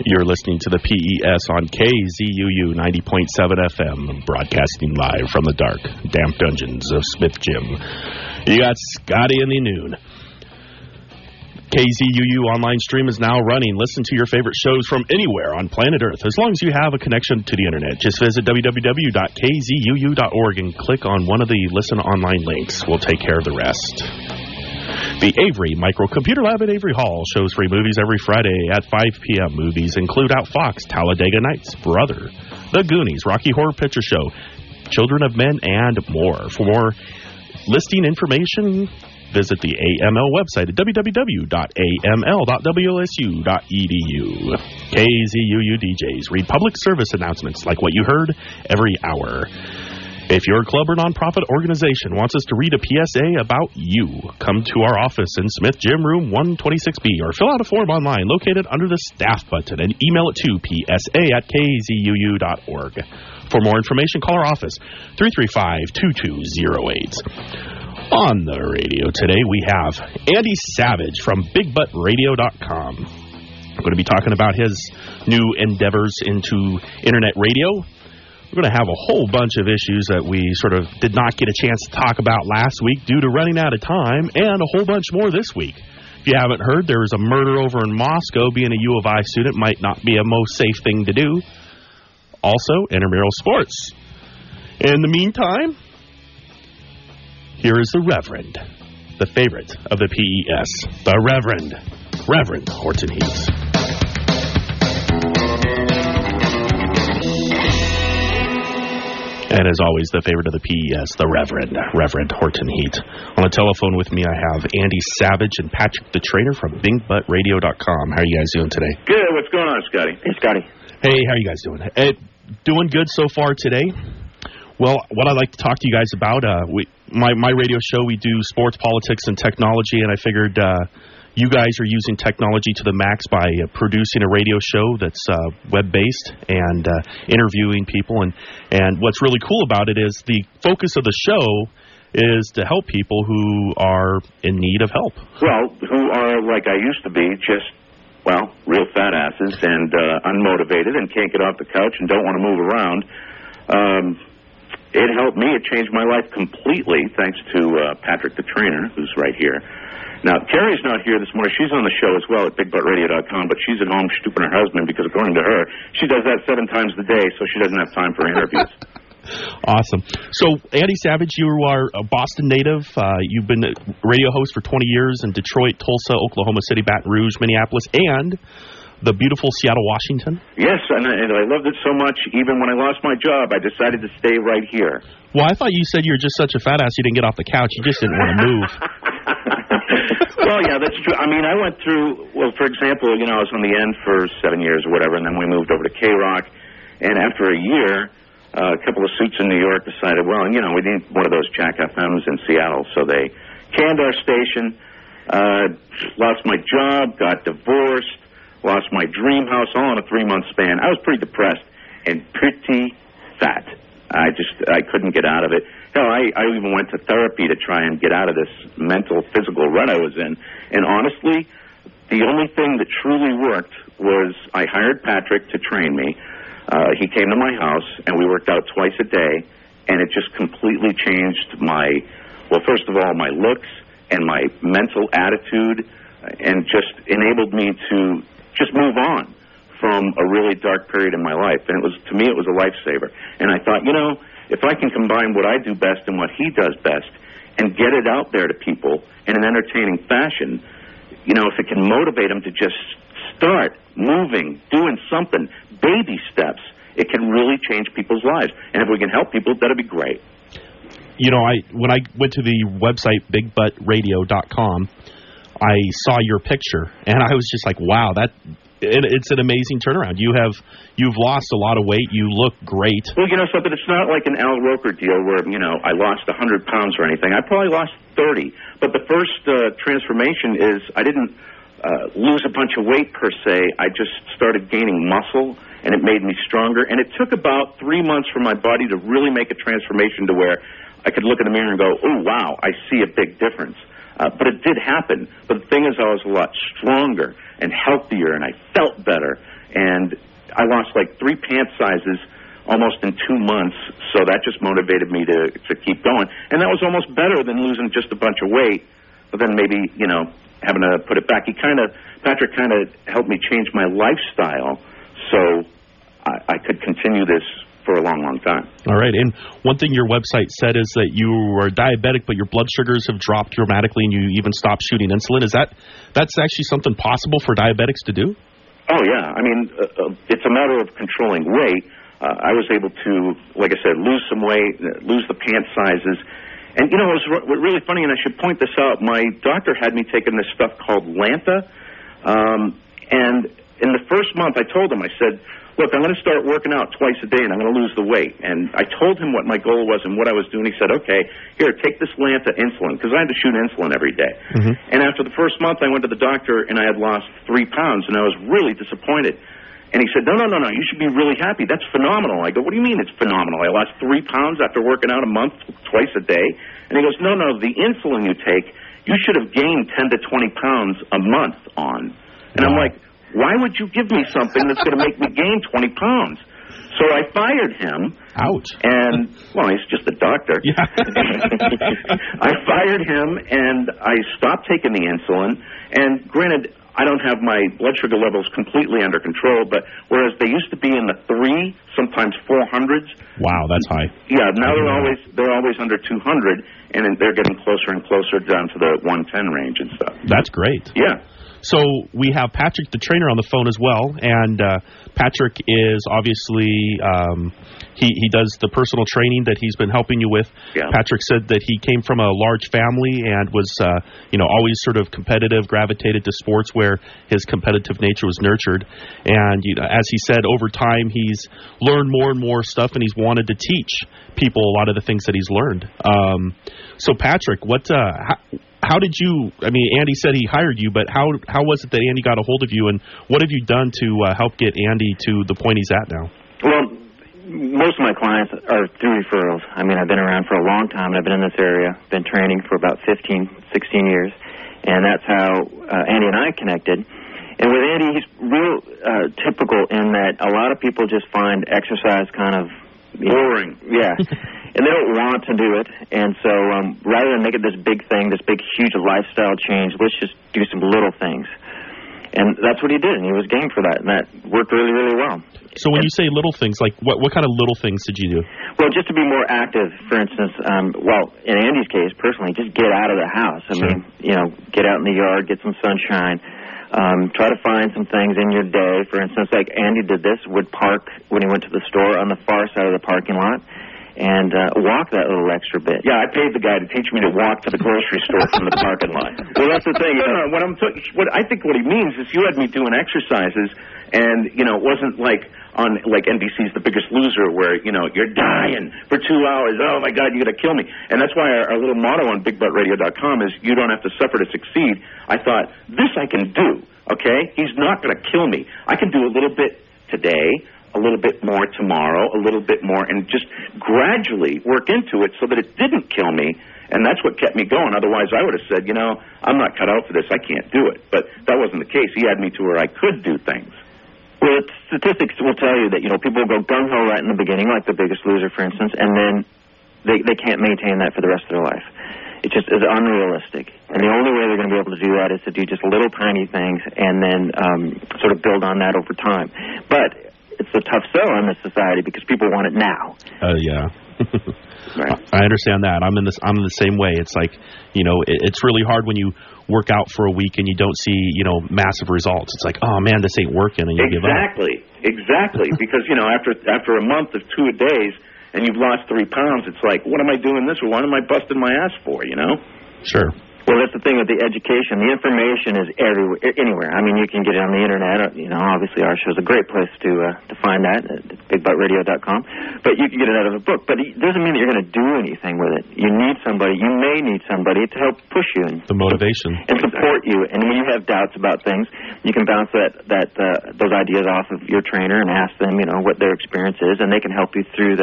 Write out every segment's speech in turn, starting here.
You're listening to the PES on KZUU 90.7 FM, broadcasting live from the dark, damp dungeons of Smith Gym. You got Scotty in the noon. KZUU online stream is now running. Listen to your favorite shows from anywhere on planet Earth, as long as you have a connection to the internet. Just visit www.kzuu.org and click on one of the Listen Online links. We'll take care of the rest. The Avery Microcomputer Lab at Avery Hall shows free movies every Friday at 5 p.m. Movies include Outfox, Talladega Nights, Brother, The Goonies, Rocky Horror Picture Show, Children of Men, and more. For more listing information, visit the AML website at www.aml.wlsu.edu. KZUU DJs read public service announcements like what you heard every hour. If your club or nonprofit organization wants us to read a PSA about you, come to our office in Smith Gym Room 126B or fill out a form online located under the staff button and email it to psa@kzuu.org. For more information, call our office, 335-2208. On the radio today, we have Andy Savage from BigButtRadio.com. I'm going to be talking about his new endeavors into internet radio. We're going to have a whole bunch of issues that we sort of did not get a chance to talk about last week due to running out of time, and a whole bunch more this week. If you haven't heard, there was a murder over in Moscow. Being a U of I student might not be a most safe thing to do. Also, intramural sports. In the meantime, here is the Reverend, the favorite of the PES, the Reverend Horton Heat. And as always, the favorite of the PES, the Reverend Horton Heat. On the telephone with me, I have Andy Savage and Patrick the Trainer from BigButtRadio.com. How are you guys doing today? Good. What's going on, Scotty? Hey, Scotty. Hey, how are you guys doing? Doing good so far today. Well, what I'd like to talk to you guys about, my radio show, we do sports, politics, and technology, and I figured you guys are using technology to the max by producing a radio show that's web-based and interviewing people. And what's really cool about it is the focus of the show is to help people who are in need of help. Well, who are, like I used to be, just, well, real fat asses and unmotivated and can't get off the couch and don't want to move around. It helped me. It changed my life completely, thanks to Patrick the Trainer, who's right here. Now, Carrie's not here this morning. She's on the show as well at BigButtRadio.com, but she's at home stooping her husband because, according to her, she does that 7 times a day, so she doesn't have time for interviews. Awesome. So, Andy Savage, you are a Boston native. You've been a radio host for 20 years in Detroit, Tulsa, Oklahoma City, Baton Rouge, Minneapolis, and the beautiful Seattle, Washington. Yes, and I loved it so much, even when I lost my job, I decided to stay right here. Well, I thought you said you were just such a fat ass you didn't get off the couch. You just didn't want to move. Well, yeah, that's true. I mean, I went through, well, for example, I was on the end for 7 years or whatever, and then we moved over to K-Rock. And after a year, a couple of suits in New York decided, well, we need one of those Jack FMs in Seattle. So they canned our station, lost my job, got divorced, lost my dream house, all in a 3-month span. I was pretty depressed and pretty fat. I couldn't get out of it. Hell, I even went to therapy to try and get out of this mental, physical rut I was in. And honestly, the only thing that truly worked was I hired Patrick to train me. He came to my house, and we worked out twice a day, and it just completely changed first of all, my looks and my mental attitude, and just enabled me to just move on from a really dark period in my life. And to me, it was a lifesaver. And I thought, if I can combine what I do best and what he does best and get it out there to people in an entertaining fashion, if it can motivate them to just start moving, doing something, baby steps, it can really change people's lives. And if we can help people, that'd be great. When I went to the website, BigButtRadio.com, I saw your picture, and I was just like, wow, it's an amazing turnaround. You've lost a lot of weight. You look great. Well, something. It's not like an Al Roker deal where I lost 100 pounds or anything. I probably lost 30. But the first transformation is I didn't lose a bunch of weight per se. I just started gaining muscle, and it made me stronger. And it took about 3 months for my body to really make a transformation to where I could look in the mirror and go, oh wow, I see a big difference. But it did happen. But the thing is, I was a lot stronger and healthier, and I felt better. And I lost like 3 pant sizes almost in 2 months, so that just motivated me to keep going. And that was almost better than losing just a bunch of weight, but then maybe, having to put it back. Patrick kind of helped me change my lifestyle so I could continue this for a long, long time. All right. And one thing your website said is that you are diabetic, but your blood sugars have dropped dramatically and you even stopped shooting insulin. That's actually something possible for diabetics to do? Oh, yeah. I mean, it's a matter of controlling weight. I was able to, like I said, lose some weight, lose the pant sizes. And, it was really funny, and I should point this out. My doctor had me taking this stuff called Lanta. And in the first month, I told him, I said, look, I'm going to start working out twice a day, and I'm going to lose the weight. And I told him what my goal was and what I was doing. He said, okay, here, take this Lanta insulin, because I had to shoot insulin every day. Mm-hmm. And after the first month, I went to the doctor, and I had lost 3 pounds, and I was really disappointed. And he said, no, you should be really happy. That's phenomenal. I go, what do you mean it's phenomenal? I lost 3 pounds after working out a month, twice a day. And he goes, no, the insulin you take, you should have gained 10 to 20 pounds a month on. And I'm like, why would you give me something that's going to make me gain 20 pounds? So I fired him. Ouch. And, well, he's just a doctor. Yeah. I fired him, and I stopped taking the insulin. And granted, I don't have my blood sugar levels completely under control, but whereas they used to be in the 3, sometimes 400s. Wow, that's high. Yeah, now they're always under 200, and they're getting closer and closer down to the 110 range and stuff. That's great. Yeah. So we have Patrick, the trainer, on the phone as well, and Patrick is obviously he does the personal training that he's been helping you with. Yeah. Patrick said that he came from a large family and was always sort of competitive, gravitated to sports where his competitive nature was nurtured, and as he said, over time he's learned more and more stuff, and he's wanted to teach people a lot of the things that he's learned. So Patrick, how did you, Andy said he hired you, but how was it that Andy got a hold of you, and what have you done to help get Andy to the point he's at now? Well, most of my clients are through referrals. I've been around for a long time, and I've been in this area, been training for about 15, 16 years, and that's how Andy and I connected. And with Andy, he's real typical in that a lot of people just find exercise kind of boring. Yeah. And they don't want to do it. And so rather than make it this big thing, this big, huge lifestyle change, let's just do some little things. And that's what he did, and he was game for that, and that worked really, really well. So when you say little things, like what kind of little things did you do? Well, just to be more active, for instance, in Andy's case, personally, just get out of the house. Get out in the yard, get some sunshine. Try to find some things in your day. For instance, like Andy did this, would park when he went to the store on the far side of the parking lot and walk that little extra bit. Yeah, I paid the guy to teach me to walk to the grocery store from the parking lot. Well, that's the thing. I think what he means is you had me doing exercises, and it wasn't like on NBC's The Biggest Loser where you're dying for 2 hours. Oh my God, you're gonna kill me. And that's why our little motto on BigButtRadio.com is you don't have to suffer to succeed. I thought this I can do. Okay, he's not gonna kill me. I can do a little bit today, a little bit more tomorrow, a little bit more, and just gradually work into it so that it didn't kill me. And that's what kept me going. Otherwise, I would have said, I'm not cut out for this. I can't do it. But that wasn't the case. He had me to where I could do things. Well, statistics will tell you that, people go gung-ho right in the beginning, like The Biggest Loser, for instance, and then they can't maintain that for the rest of their life. It just is unrealistic. And the only way they're going to be able to do that is to do just little tiny things and then sort of build on that over time. But it's a tough sell in this society because people want it now. Yeah. Right. I understand that. I'm in the same way. It's like, it's really hard when you work out for a week and you don't see, massive results. It's like, oh man, this ain't working, and you give up. Exactly. Because, after a month of 2 days and you've lost 3 pounds, it's like, what am I doing this for? What am I busting my ass for, Sure. Well, that's the thing with the education. The information is everywhere, anywhere. You can get it on the internet. Obviously our show is a great place to find that at BigButtRadio.com. But you can get it out of a book. But it doesn't mean that you're going to do anything with it. You may need somebody to help push you. The motivation. And support you. And when you have doubts about things, you can bounce those ideas off of your trainer and ask them, what their experience is, and they can help you through that.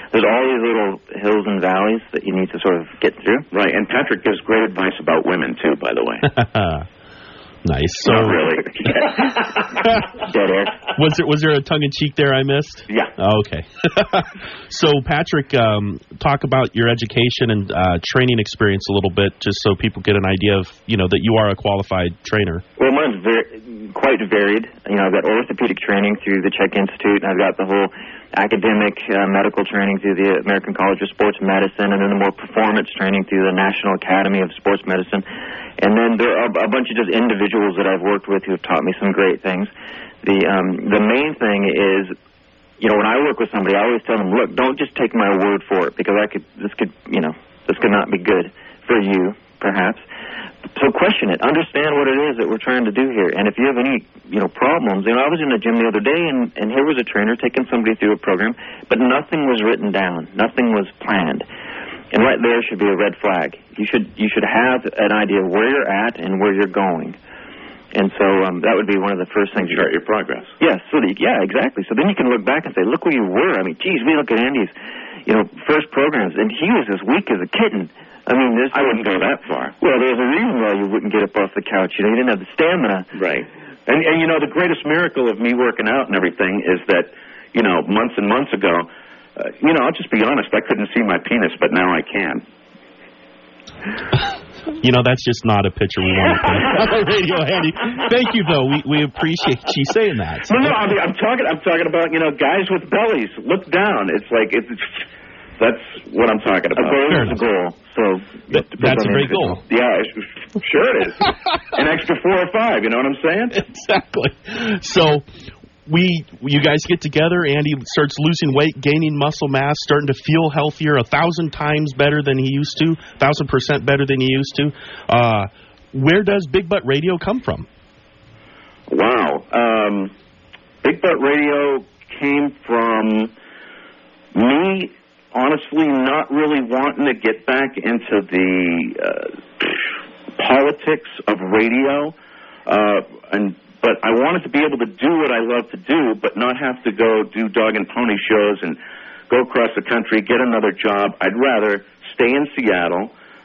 there's all these little hills and valleys that you need to sort of get through. Right, and Patrick gives great advice about women, too, by the way. Nice. So, not really. Dead air. Was there a tongue-in-cheek there I missed? Yeah. Oh, okay. So, Patrick, talk about your education and training experience a little bit, just so people get an idea of, that you are a qualified trainer. Well, mine's quite varied. I've got orthopedic training through the Czech Institute, and I've got the whole academic medical training through the American College of Sports Medicine, and then the more performance training through the National Academy of Sports Medicine. And then there are a bunch of just individuals that I've worked with who have taught me some great things. The main thing is, when I work with somebody, I always tell them, look, don't just take my word for it, because this could not be good for you, perhaps. So question it. Understand what it is that we're trying to do here. And if you have any, problems, I was in a gym the other day, and here was a trainer taking somebody through a program, but nothing was written down. Nothing was planned. And right there should be a red flag. You should have an idea of where you're at and where you're going. And so that would be one of the first things. Chart your progress. Yes, yeah, exactly. So then you can look back and say, look where you were. I mean, geez, we look at Andy's, first programs, and he was as weak as a kitten. I mean, I wouldn't go that far. Well, there's a reason why you wouldn't get up off the couch. You didn't have the stamina. Right. And the greatest miracle of me working out and everything is that, months and months ago, I'll just be honest, I couldn't see my penis, but now I can. That's just not a picture we want to put on the radio, Andy. Thank you, though. We appreciate you saying that. No, I mean, I'm talking about, guys with bellies. Look down. It's like, that's what I'm talking about. A goal is a goal. So that's a great goal. Yeah, sure it is. An extra 4 or 5, you know what I'm saying? Exactly. So you guys get together, Andy starts losing weight, gaining muscle mass, starting to feel healthier, 1,000 times better than he used to, 1,000% better than he used to. Where does Big Butt Radio come from? Wow. Big Butt Radio came from me, honestly, not really wanting to get back into the politics of radio, but I wanted to be able to do what I love to do, but not have to go do dog and pony shows and go across the country, get another job. I'd rather stay in Seattle.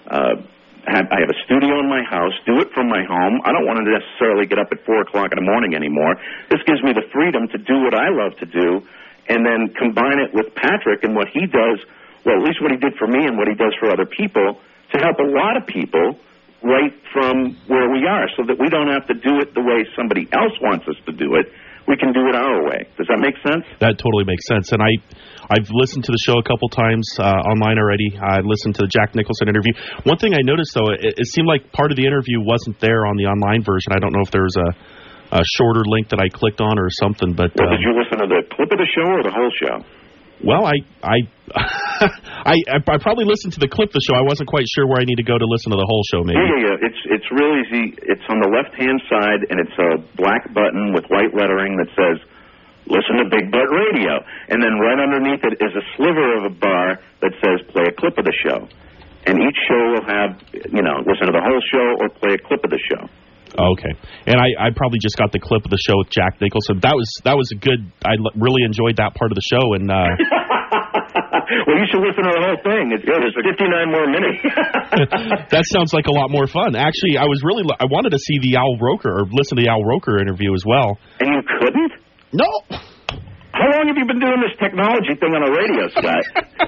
I have a studio in my house, do it from my home. I don't want to necessarily get up at 4 o'clock in the morning anymore. This gives me the freedom to do what I love to do, and then combine it with Patrick and what he does, well, at least what he did for me and what he does for other people, to help a lot of people right from where we are, so that we don't have to do it the way somebody else wants us to do it. We can do it our way. Does that make sense? That totally makes sense. And I've listened to the show a couple times online already. I listened to the Jack Nicholson interview. One thing I noticed, though, it seemed like part of the interview wasn't there on the online version. I don't know if there was a shorter link that I clicked on or something. But did you listen to the clip of the show or the whole show? Well, I probably listened to the clip of the show. I wasn't quite sure where I need to go to listen to the whole show, maybe. Yeah. It's real easy. It's on the left-hand side, and it's a black button with white lettering that says, listen to Big Butt Radio. And then right underneath it is a sliver of a bar that says, play a clip of the show. And each show will have, listen to the whole show or play a clip of the show. Okay, and I probably just got the clip of the show with Jack Nicholson. That was a good. I really enjoyed that part of the show, and well, you should listen to the whole thing. There's 59 more minutes. That sounds like a lot more fun. Actually, I wanted to see the Al Roker or listen to the Al Roker interview as well. And you couldn't? No. How long have you been doing this technology thing on the radio, Scott?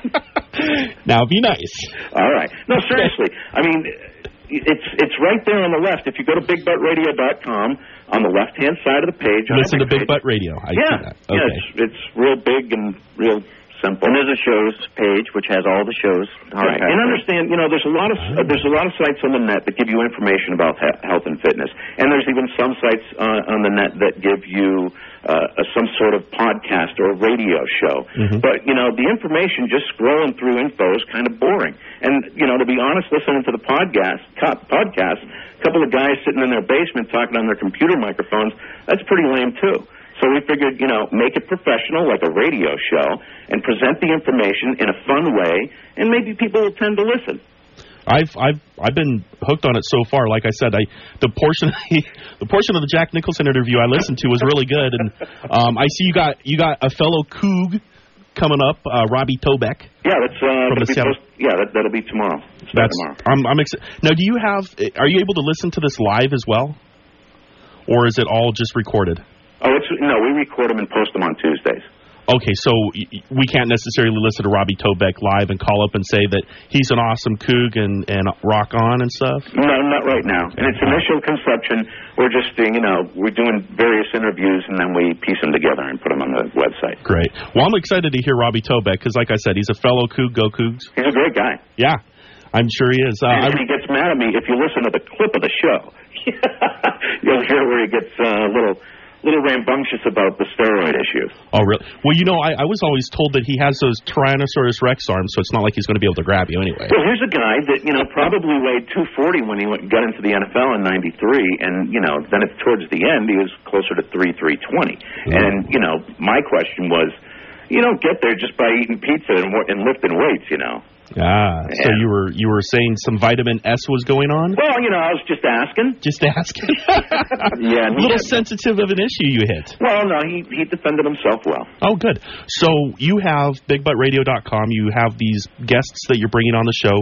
Now, be nice. All right. No, seriously. I mean, it's right there on the left. If you go to BigButtRadio.com, on the left-hand side of the page. Listen to Big Butt Radio. I see that. Okay. Yeah, it's real big and real simple. And there's a shows page which has all the shows. Right. And understand, there's a lot of sites on the net that give you information about health and fitness, and there's even some sites on the net that give you some sort of podcast or radio show. Mm-hmm. But the information just scrolling through info is kind of boring. And to be honest, listening to the podcast, a couple of guys sitting in their basement talking on their computer microphones, that's pretty lame too. So we figured, make it professional like a radio show and present the information in a fun way, and maybe people will tend to listen. I've been hooked on it so far. Like I said, the portion of the Jack Nicholson interview I listened to was really good, and I see you got a fellow Coug coming up. Robbie Tobeck. Yeah, that's from the Seattle. That'll be tomorrow. Tomorrow. I'm excited. Now, are you able to listen to this live as well, or is it all just recorded? Oh, we record them and post them on Tuesdays. Okay, so we can't necessarily listen to Robbie Tobeck live and call up and say that he's an awesome Coug and rock on and stuff? No, not right now. In its initial conception, we're just, we're doing various interviews, and then we piece them together and put them on the website. Great. Well, I'm excited to hear Robbie Tobeck, because like I said, he's a fellow Coug. Go Cougs. He's a great guy. Yeah, I'm sure he is. And he gets mad at me. If you listen to the clip of the show, you'll hear where he gets a little rambunctious about the steroid issue. Oh, really? Well, I was always told that he has those Tyrannosaurus Rex arms, so it's not like he's going to be able to grab you anyway. Well, here's a guy that, probably weighed 240 when he got into the NFL in '93, and, then towards the end, he was closer to 320. And, my question was, you don't get there just by eating pizza and lifting weights, So you were saying some vitamin S was going on? Well, I was just asking. Just asking? Yeah. A little sensitive of an issue you hit. Well, no, he defended himself well. Oh, good. So you have BigButtRadio.com. You have these guests that you're bringing on the show.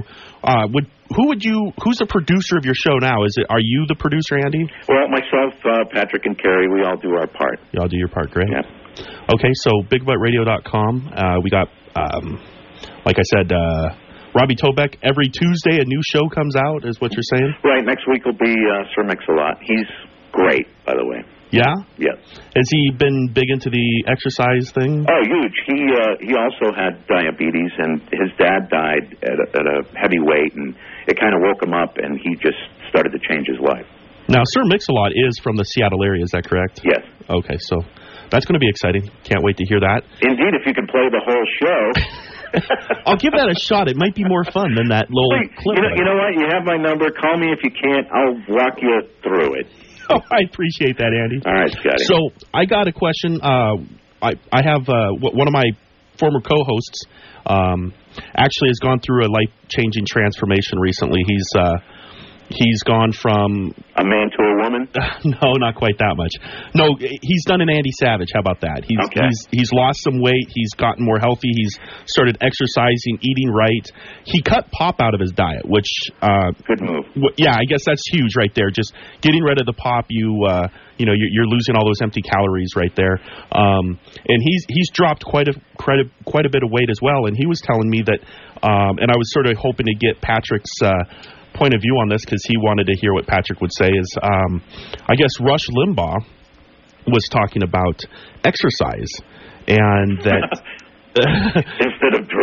Who's the producer of your show now? Are you the producer, Andy? Well, myself, Patrick, and Kerry, we all do our part. You all do your part, great. Yeah. Okay, so BigButtRadio.com. We got... like I said, Robbie Tobeck, every Tuesday a new show comes out, is what you're saying? Right. Next week will be Sir Mix-a-Lot. He's great, by the way. Yeah? Yes. Has he been big into the exercise thing? Oh, huge. He also had diabetes, and his dad died at a heavy weight, and it kind of woke him up, and he just started to change his life. Now, Sir Mix-a-Lot is from the Seattle area, is that correct? Yes. Okay, so that's going to be exciting. Can't wait to hear that. Indeed, if you can play the whole show... I'll give that a shot. It might be more fun than that little clip. You know what? You have my number. Call me if you can't. I'll walk you through it. Oh, I appreciate that, Andy. All right, Scotty. So I got a question. I have one of my former co-hosts actually has gone through a life-changing transformation recently. He's gone from... A man to a woman? No, not quite that much. No, he's done an Andy Savage. How about that? He's lost some weight. He's gotten more healthy. He's started exercising, eating right. He cut pop out of his diet, which... Good move. Yeah, I guess that's huge right there. Just getting rid of the pop, you're losing all those empty calories right there. And he's dropped quite a bit of weight as well. And he was telling me that, and I was sort of hoping to get Patrick's... point of view on this, because he wanted to hear what Patrick would say, is I guess Rush Limbaugh was talking about exercise, and that instead of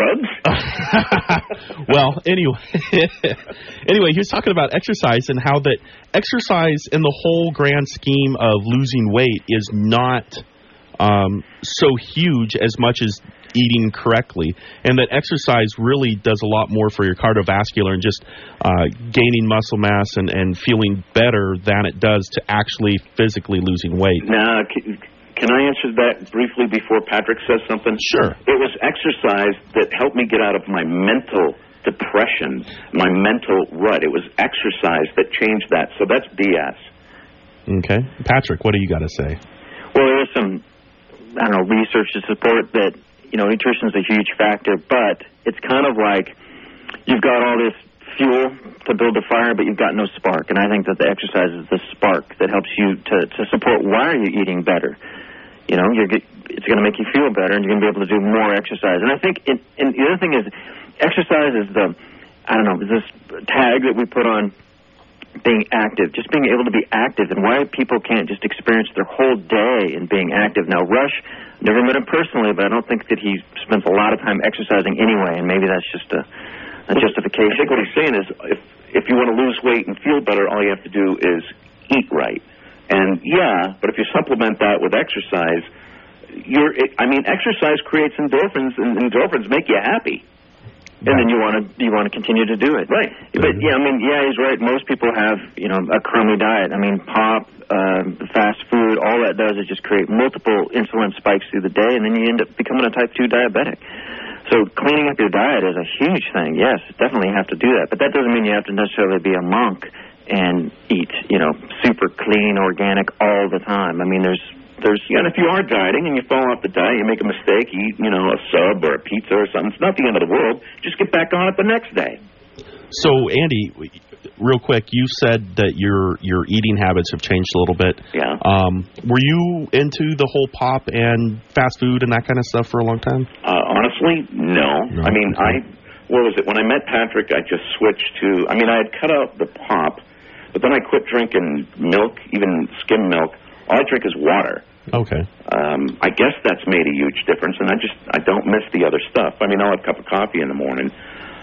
drugs. Well, anyway, he was talking about exercise and how that exercise in the whole grand scheme of losing weight is not so huge as much as eating correctly, and that exercise really does a lot more for your cardiovascular and just gaining muscle mass and feeling better than it does to actually physically losing weight. Now, can I answer that briefly before Patrick says something? Sure. It was exercise that helped me get out of my mental depression, my mental rut. It was exercise that changed that, so that's BS. Okay. Patrick, what do you got to say? Well, there is some, research to support that, nutrition is a huge factor, but it's kind of like you've got all this fuel to build a fire, but you've got no spark. And I think that the exercise is the spark that helps you to support why are you eating better. It's going to make you feel better, and you're going to be able to do more exercise. And I think, and the other thing is, exercise is this tag that we put on being active, just being able to be active, and why people can't just experience their whole day in being active. Now, Rush, never met him personally, but I don't think that he spends a lot of time exercising anyway, and maybe that's just a justification. I think what he's saying is if you want to lose weight and feel better, all you have to do is eat right. And but if you supplement that with exercise, exercise creates endorphins, and endorphins make you happy. And then you want to continue to do it, right? But he's right. Most people have a crummy diet. Pop, fast food, all that does is just create multiple insulin spikes through the day, and then you end up becoming a type 2 diabetic. So cleaning up your diet is a huge thing. Yes, definitely have to do that, but that doesn't mean you have to necessarily be a monk and eat super clean, organic all the time. There's And if you are dieting and you fall off the diet, you make a mistake, you eat, a sub or a pizza or something, it's not the end of the world. Just get back on it the next day. So, Andy, real quick, you said that your eating habits have changed a little bit. Yeah. Were you into the whole pop and fast food and that kind of stuff for a long time? Honestly, no. I mean, what was it? When I met Patrick, I just switched to, I had cut out the pop, but then I quit drinking milk, even skim milk. All I drink is water. Okay. I guess that's made a huge difference, and I don't miss the other stuff. I'll have a cup of coffee in the morning.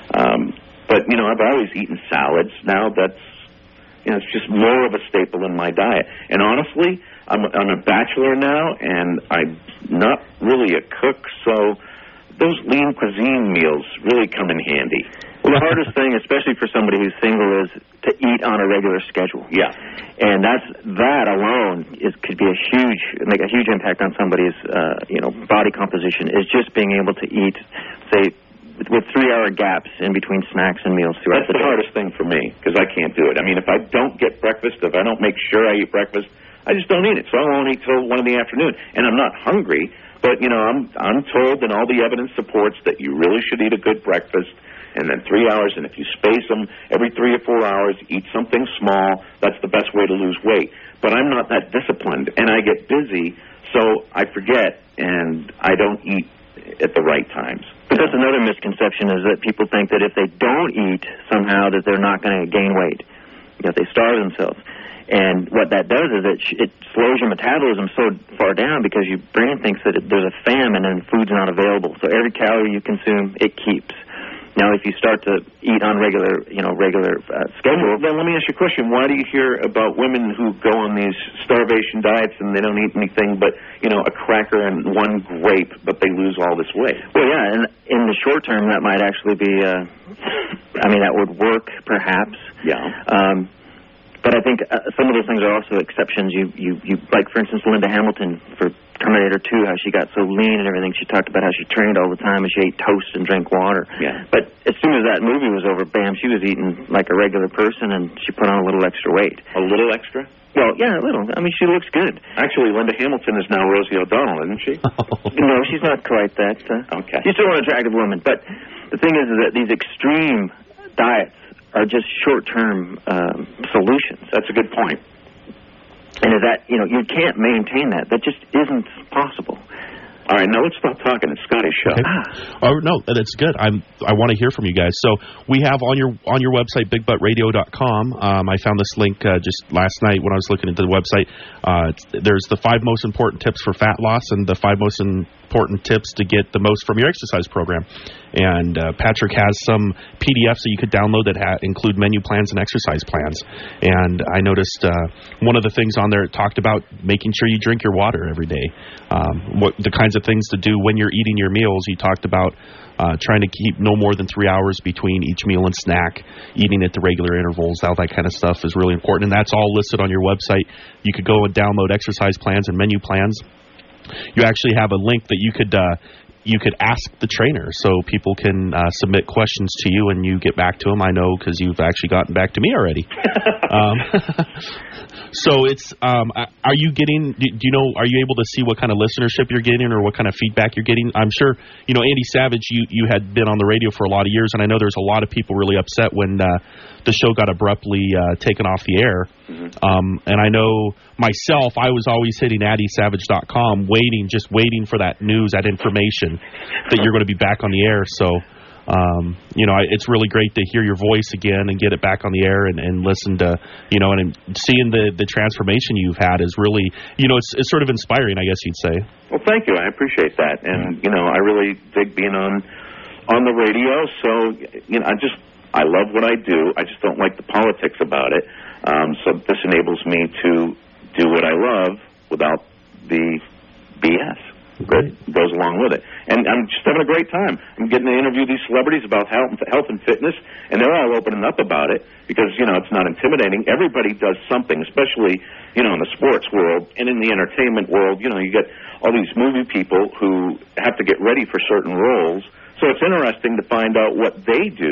But, I've always eaten salads. Now that's, it's just more of a staple in my diet. And honestly, I'm a bachelor now, and I'm not really a cook, so those lean cuisine meals really come in handy. Well, the hardest thing, especially for somebody who's single, is to eat on a regular schedule. Yeah. And that alone could be make a huge impact on somebody's, body composition, is just being able to eat, say, with 3-hour gaps in between snacks and meals throughout the day. That's the hardest thing for me, because I can't do it. If I don't get breakfast, if I don't make sure I eat breakfast, I just don't eat it. So I won't eat till 1 in the afternoon. And I'm not hungry, but, I'm told, and all the evidence supports, that you really should eat a good breakfast, and then 3 hours, and if you space them every 3 or 4 hours, eat something small. That's the best way to lose weight. But I'm not that disciplined, and I get busy, so I forget, and I don't eat at the right times. But that's another misconception, is that people think that if they don't eat, somehow that they're not going to gain weight. They starve themselves. And what that does is it slows your metabolism so far down, because your brain thinks that there's a famine and food's not available. So every calorie you consume, it keeps. Now, if you start to eat on regular schedule... Then let me ask you a question. Why do you hear about women who go on these starvation diets and they don't eat anything but, a cracker and one grape, but they lose all this weight? Well, yeah, and in the short term, that might actually be... that would work, perhaps. Yeah. But I think some of those things are also exceptions. You like, for instance, Linda Hamilton for Terminator 2, how she got so lean and everything. She talked about how she trained all the time and she ate toast and drank water. Yeah. But as soon as that movie was over, bam, she was eating like a regular person, and she put on a little extra weight. A little extra? Well, yeah, a little. She looks good. Actually, Linda Hamilton is now Rosie O'Donnell, isn't she? No, she's not quite that. Okay. She's still an attractive woman. But the thing is that these extreme diets are just short-term solutions. That's a good point. And is that, you can't maintain that. That just isn't possible. All right, now let's stop talking. It's Scotty's show. Okay. Oh, no, that's good. I want to hear from you guys. So we have on your website, bigbuttradio.com. I found this link just last night when I was looking into the website. There's the 5 most important tips for fat loss and the 5 most important tips to get the most from your exercise program. And Patrick has some PDFs that you could download that include menu plans and exercise plans. And I noticed one of the things on there, it talked about making sure you drink your water every day. What the kinds of things to do when you're eating your meals. You talked about trying to keep no more than 3 hours between each meal and snack, eating at the regular intervals. All that kind of stuff is really important. And that's all listed on your website. You could go and download exercise plans and menu plans. You actually have a link that you could ask the trainer, so people can submit questions to you and you get back to them. I know because you've actually gotten back to me already. So it's are you getting? Do you know? Are you able to see what kind of listenership you're getting or what kind of feedback you're getting? I'm sure Andy Savage. You had been on the radio for a lot of years, and I know there's a lot of people really upset when the show got abruptly taken off the air. Mm-hmm. And I know myself, I was always hitting AddieSavage.com, waiting for that news, that information that you're going to be back on the air. So. It's really great to hear your voice again and get it back on the air and listen to, and seeing the transformation you've had is really, it's sort of inspiring, I guess you'd say. Well, thank you. I appreciate that. And, I really dig being on the radio. So, I love what I do. I just don't like the politics about it. So this enables me to do what I love without the BS. That goes along with it. And I'm just having a great time. I'm getting to interview these celebrities about health and fitness, and they're all opening up about it because, it's not intimidating. Everybody does something, especially, in the sports world and in the entertainment world. You get all these movie people who have to get ready for certain roles. So it's interesting to find out what they do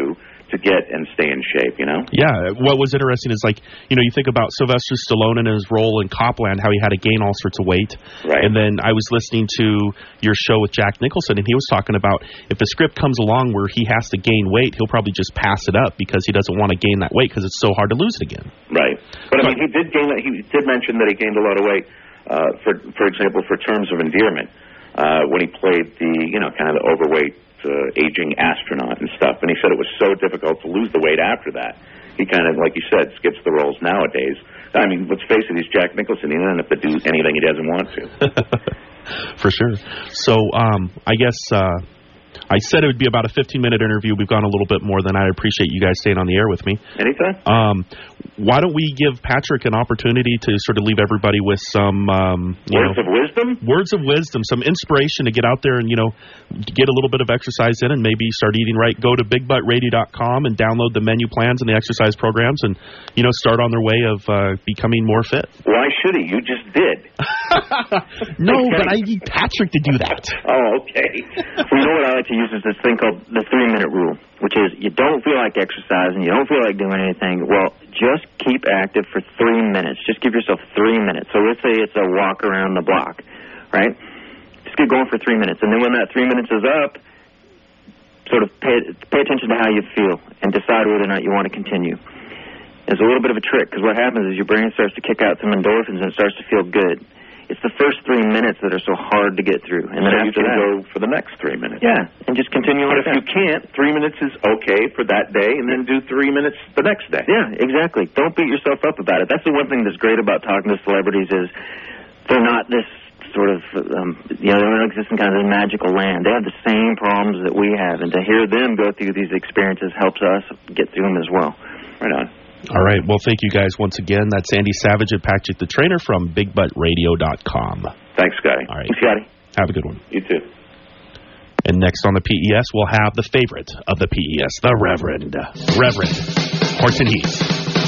to get and stay in shape, you know? Yeah, what was interesting is, like, you know, you think about Sylvester Stallone and his role in Copland, how he had to gain all sorts of weight. Right. And then I was listening to your show with Jack Nicholson, and he was talking about if a script comes along where he has to gain weight, he'll probably just pass it up because he doesn't want to gain that weight because it's so hard to lose it again. Right. But, I mean, he did mention that he gained a lot of weight, for example, for Terms of Endearment, when he played the, you know, kind of the overweight aging astronaut and stuff, and he said it was so difficult to lose the weight after that. He kind of, like you said, skips the roles nowadays. I mean, let's face it, he's Jack Nicholson. He doesn't have to do anything he doesn't want to. For sure. So, I guess I said it would be about a 15-minute interview. We've gone a little bit more than I appreciate you guys staying on the air with me. Anytime. Why don't we give Patrick an opportunity to sort of leave everybody with some words of wisdom? Words of wisdom, some inspiration to get out there and, you know, get a little bit of exercise in and maybe start eating right. Go to bigbuttradio.com and download the menu plans and the exercise programs and, you know, start on their way of becoming more fit. Why should he? You just did. No, but I need Patrick to do that. Oh, okay. Well, you know what I like to use is this thing called the 3-minute rule, which is you don't feel like exercising, you don't feel like doing anything. Well, just keep active for 3 minutes. Just give yourself 3 minutes. So let's say it's a walk around the block, right? Just get going for 3 minutes. And then when that 3 minutes is up, sort of pay attention to how you feel and decide whether or not you want to continue. It's a little bit of a trick because what happens is your brain starts to kick out some endorphins and it starts to feel good. It's the first 3 minutes that are so hard to get through. And then so after you can that, go for the next 3 minutes. Yeah, and just continue But like if that. you can't, 3 minutes is okay for that day, and then do 3 minutes the next day. Yeah, exactly. Don't beat yourself up about it. That's the one thing that's great about talking to celebrities is they're not this sort of, they don't exist in kind of this magical land. They have the same problems that we have, and to hear them go through these experiences helps us get through them as well. Right on. All right. Well, thank you guys once again. That's Andy Savage and Patrick the Trainer from bigbuttradio.com. Thanks, Scotty. All right. Thanks, Scotty. Have a good one. You too. And next on the PES, we'll have the favorite of the PES, the Reverend Horton Heat.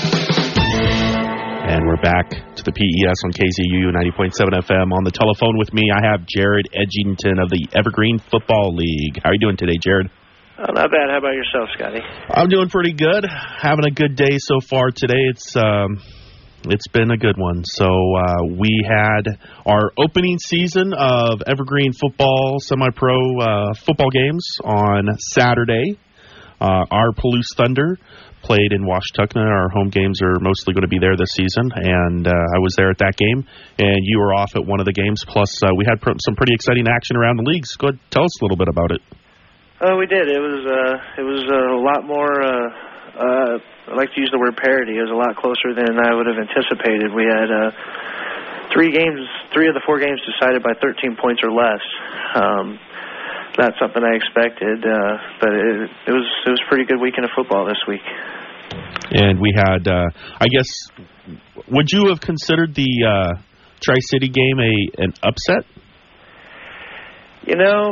And we're back to the PES on KZUU 90.7 FM. On the telephone with me, I have Jared Edgington of the Evergreen Football League. How are you doing today, Jared? Not bad. How about yourself, Scotty? I'm doing pretty good. Having a good day so far today. It's been a good one. So we had our opening season of Evergreen Football semi-pro football games on Saturday. Our Palouse Thunder played in Washtenaw. Our home games are mostly going to be there this season, and I was there at that game, and you were off at one of the games. Plus, we had some pretty exciting action around the leagues. Go ahead, tell us a little bit about it. We did. It was a lot more. I like to use the word parity. It was a lot closer than I would have anticipated. We had 3 of the 4 games decided by 13 points or less. Not something I expected, but it was a pretty good weekend of football this week. And we had, I guess, would you have considered the Tri-City game an upset? You know,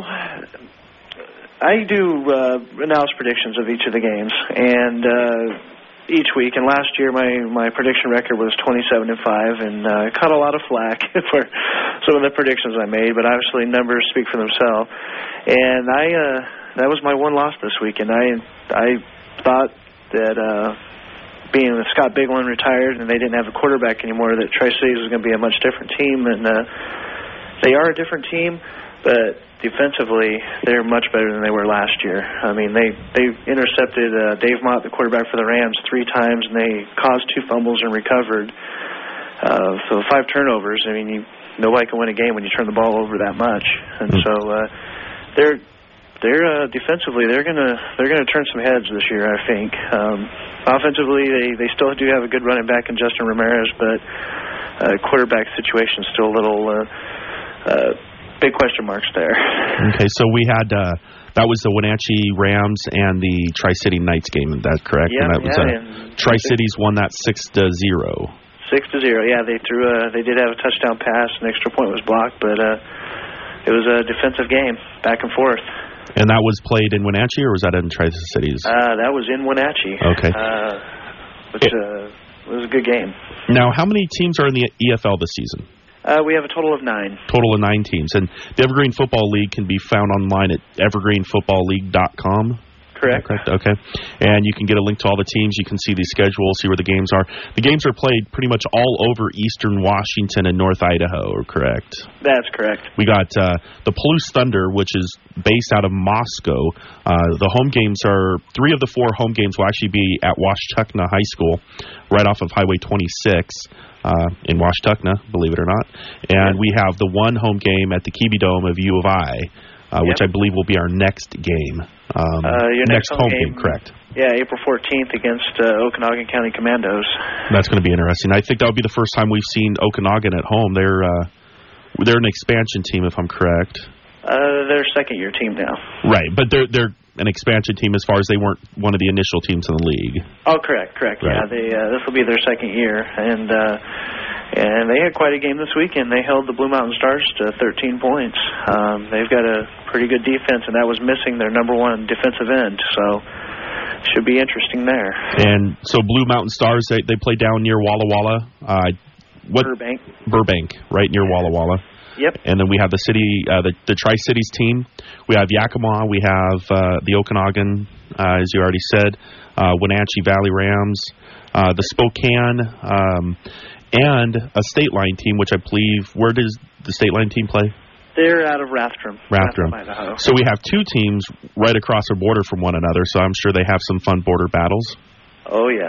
I do analysis predictions of each of the games, and each week. And last year, my prediction record was 27-5, and I caught a lot of flack for some of the predictions I made. But obviously, numbers speak for themselves. And that was my one loss this week. And I thought that being that Scott Biglin retired and they didn't have a quarterback anymore, that Tri-Cities was going to be a much different team. And they are a different team, but defensively, they're much better than they were last year. I mean, they intercepted Dave Mott, the quarterback for the Rams, 3 times, and they caused 2 fumbles and recovered. So 5 turnovers. I mean, nobody can win a game when you turn the ball over that much. And so they're defensively they're gonna turn some heads this year, I think. Offensively, they still do have a good running back in Justin Ramirez, but quarterback situation is still a little. Big question marks there. Okay, so we had that was the Wenatchee Rams and the Tri-City Knights game. Is that correct? Yeah, and that was Tri-Cities won that 6-0. 6-0. Yeah, they threw. They did have a touchdown pass. An extra point was blocked, but it was a defensive game, back and forth. And that was played in Wenatchee, or was that in Tri-Cities? That was in Wenatchee. Okay. Which was a good game. Now, how many teams are in the EFL this season? We have a total of 9. Total of 9 teams. And the Evergreen Football League can be found online at evergreenfootballleague.com. Correct. Okay. And you can get a link to all the teams. You can see the schedule, see where the games are. The games are played pretty much all over eastern Washington and North Idaho, correct? That's correct. We got the Palouse Thunder, which is based out of Moscow. The home games are 3 of the 4 home games will actually be at Washtuckna High School, right off of Highway 26 in Washtuckna, believe it or not. And we have the 1 home game at the Kiwi Dome of U of I, which I believe will be our next game. Your next home game, correct. Yeah, April 14th against Okanagan County Commandos. That's going to be interesting. I think that would be the first time we've seen Okanagan at home. They're an expansion team, if I'm correct. They're a second-year team now. Right, but they're an expansion team as far as they weren't one of the initial teams in the league. Oh, correct. Right. Yeah, this will be their second year, and they had quite a game this weekend. They held the Blue Mountain Stars to 13 points. They've got a pretty good defense, and that was missing their number 1 defensive end, so should be interesting there. And so Blue Mountain Stars, they play down near Walla Walla. Burbank, right near Walla Walla. Yep. And then we have the city, the Tri-Cities team. We have Yakima. We have the Okanagan, as you already said, Wenatchee Valley Rams, the Spokane, and a State Line team, which I believe, where does the State Line team play? They're out of Rathdrum, Idaho. So we have 2 teams right across the border from one another, so I'm sure they have some fun border battles. Oh, yeah.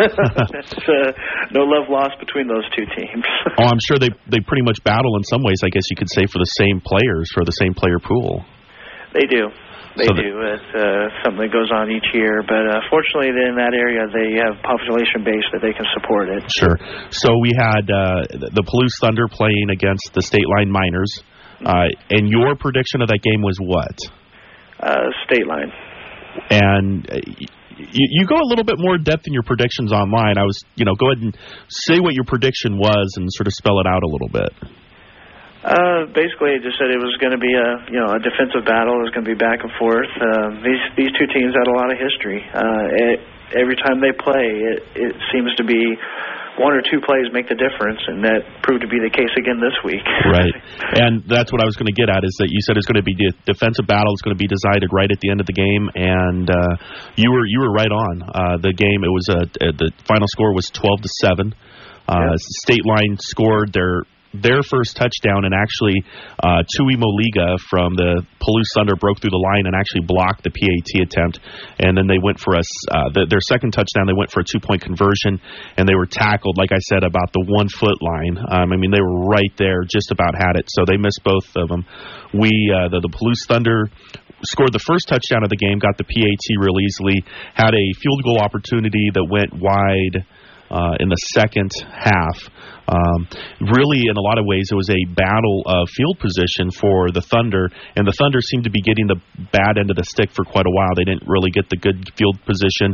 No love lost between those 2 teams. I'm sure they pretty much battle in some ways, I guess you could say, for the same players, for the same player pool. They do. They do. It's something that goes on each year. But fortunately, in that area, they have population base that they can support it. Sure. So we had the Palouse Thunder playing against the State Line Miners. And your prediction of that game was what? State Line. And you go a little bit more in depth in your predictions online. I was, go ahead and say what your prediction was and sort of spell it out a little bit. Basically, I just said it was going to be a defensive battle. It was going to be back and forth. These 2 teams had a lot of history. Every time they play, it seems to be 1 or 2 plays make the difference, and that proved to be the case again this week. Right, and that's what I was going to get at, is that you said it's going to be a defensive battle. It's going to be decided right at the end of the game, and you were right on. The game, it was the final score was 12-7. State Line scored their first touchdown, and actually Tui Moliga from the Palouse Thunder broke through the line and actually blocked the PAT attempt, and then they went for their second touchdown. They went for a 2-point conversion, and they were tackled, like I said, about the 1-foot line. They were right there, just about had it, so they missed both of them. The Palouse Thunder scored the first touchdown of the game, got the PAT real easily, had a field goal opportunity that went wide in the second half. Really, in a lot of ways, it was a battle of field position for the Thunder, and the Thunder seemed to be getting the bad end of the stick for quite a while. They didn't really get the good field position.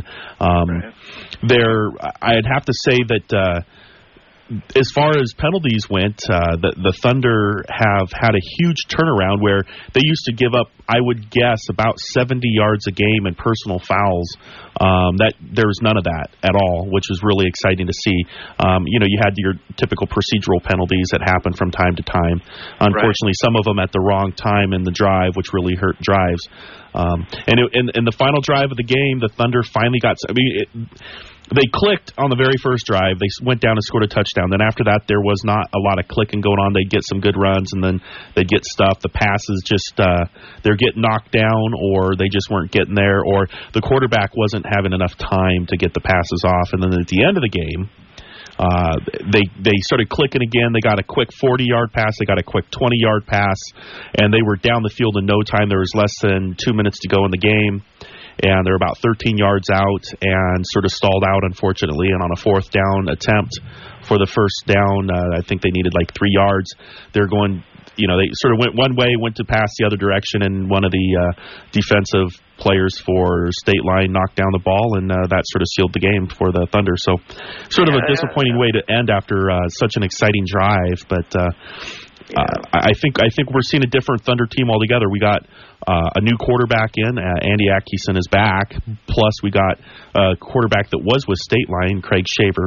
I'd have to say that as far as penalties went, the Thunder have had a huge turnaround where they used to give up, I would guess, about 70 yards a game in personal fouls. That there was none of that at all, which was really exciting to see. You had your typical procedural penalties that happen from time to time. Unfortunately, some of them at the wrong time in the drive, which really hurt drives. In the final drive of the game, the Thunder finally got... They clicked on the very first drive. They went down and scored a touchdown. Then after that, there was not a lot of clicking going on. They'd get some good runs, and then they'd get stuff. The passes just, they're getting knocked down, or they just weren't getting there, or the quarterback wasn't having enough time to get the passes off. And then at the end of the game, they started clicking again. They got a quick 40-yard pass. They got a quick 20-yard pass, and they were down the field in no time. There was less than 2 minutes to go in the game. And they're about 13 yards out and sort of stalled out, unfortunately. And on a 4th down attempt for the first down, I think they needed like 3 yards. They're going, they sort of went one way, went to pass the other direction, and one of the defensive players for State Line knocked down the ball, and that sort of sealed the game for the Thunder. So sort of a disappointing way to end after such an exciting drive. But I think we're seeing a different Thunder team altogether. We got a new quarterback in. Andy Atkinson is back. Plus, we got a quarterback that was with State Line, Craig Shaver.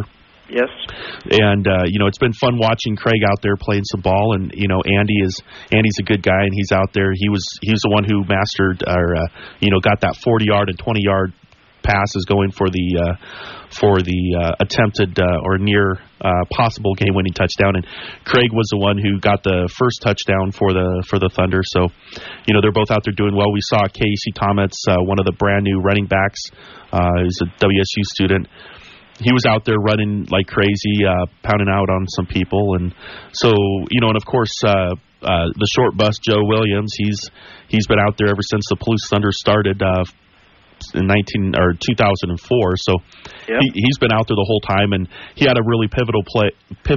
Yes. And it's been fun watching Craig out there playing some ball, and Andy's a good guy, and he's out there. He was the one who mastered or got that 40-yard and 20-yard passes going for the attempted or near possible game-winning touchdown, and Craig was the one who got the first touchdown for the Thunder. So they're both out there doing well. We saw Casey Thomas, one of the brand new running backs, who's a WSU student. He was out there running like crazy, pounding out on some people, and so and of course the short bus Joe Williams. He's been out there ever since the Palouse Thunder started in 2004. So yep. He's been out there the whole time, and he had a really pivotal play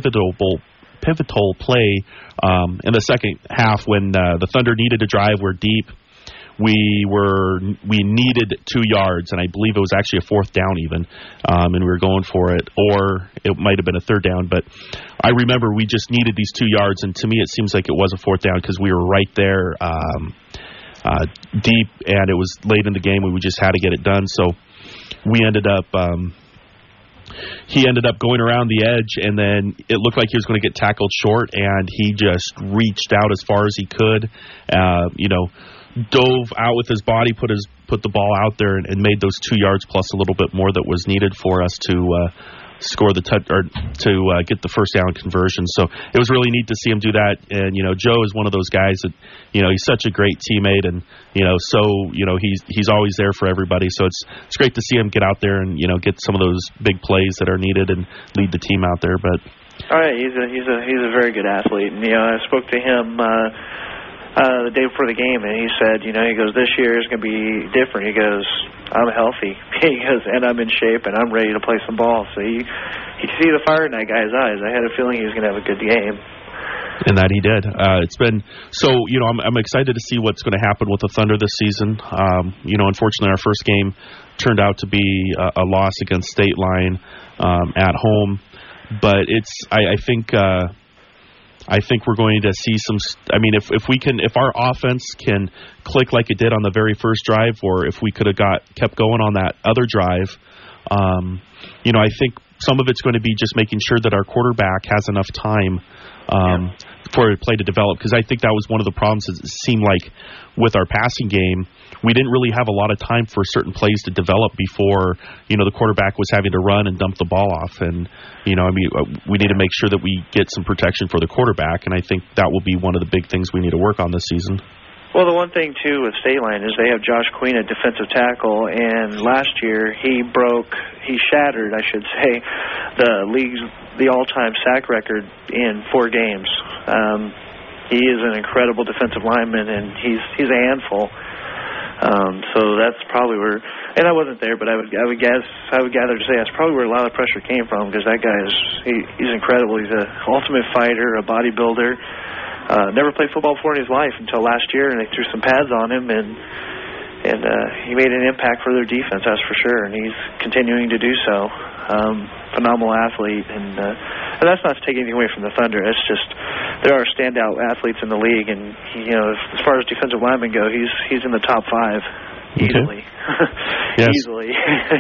in the second half when the Thunder needed to drive. We're deep. We needed 2 yards, and I believe it was actually a fourth down even, and we were going for it, or it might have been a third down. But I remember we just needed these 2 yards, and to me it seems like it was a fourth down because we were right there deep, and it was late in the game, and we just had to get it done. So we ended up he ended up going around the edge, and then it looked like he was going to get tackled short, and he just reached out as far as he could, dove out with his body, put the ball out there, and made those 2 yards plus a little bit more that was needed for us to score the get the first down conversion. So it was really neat to see him do that. And Joe is one of those guys that he's such a great teammate, and he's always there for everybody. So it's great to see him get out there and get some of those big plays that are needed and lead the team out there. But all right, he's a very good athlete, and I spoke to him the day before the game, and he said, he goes, this year is going to be different. He goes, I'm healthy. He goes, and I'm in shape, and I'm ready to play some ball. So you could see the fire in that guy's eyes. I had a feeling he was going to have a good game. And that he did. It's been so. I'm excited to see what's going to happen with the Thunder this season. Unfortunately, our first game turned out to be a loss against State Line at home, but I think we're going to see some. I mean, if our offense can click like it did on the very first drive, or if we could have kept going on that other drive, I think some of it's going to be just making sure that our quarterback has enough time for a play to develop. Because I think that was one of the problems. It seemed like with our passing game, we didn't really have a lot of time for certain plays to develop before the quarterback was having to run and dump the ball off. And we need to make sure that we get some protection for the quarterback, and I think that will be one of the big things we need to work on this season. Well, the one thing too with State Line is they have Josh Queen at defensive tackle, and last year he shattered, I should say, the all-time sack record in 4 games. He is an incredible defensive lineman, and he's a handful. So that's probably where, and I wasn't there, but I would gather to say that's probably where a lot of the pressure came from, because that guy he's incredible. He's an ultimate fighter, a bodybuilder. Never played football before in his life until last year, and they threw some pads on him, and he made an impact for their defense, that's for sure, and he's continuing to do so. Phenomenal athlete, and that's not to take anything away from the Thunder. It's just there are standout athletes in the league, and as far as defensive linemen go, he's in the top 5 easily. Yes. Easily.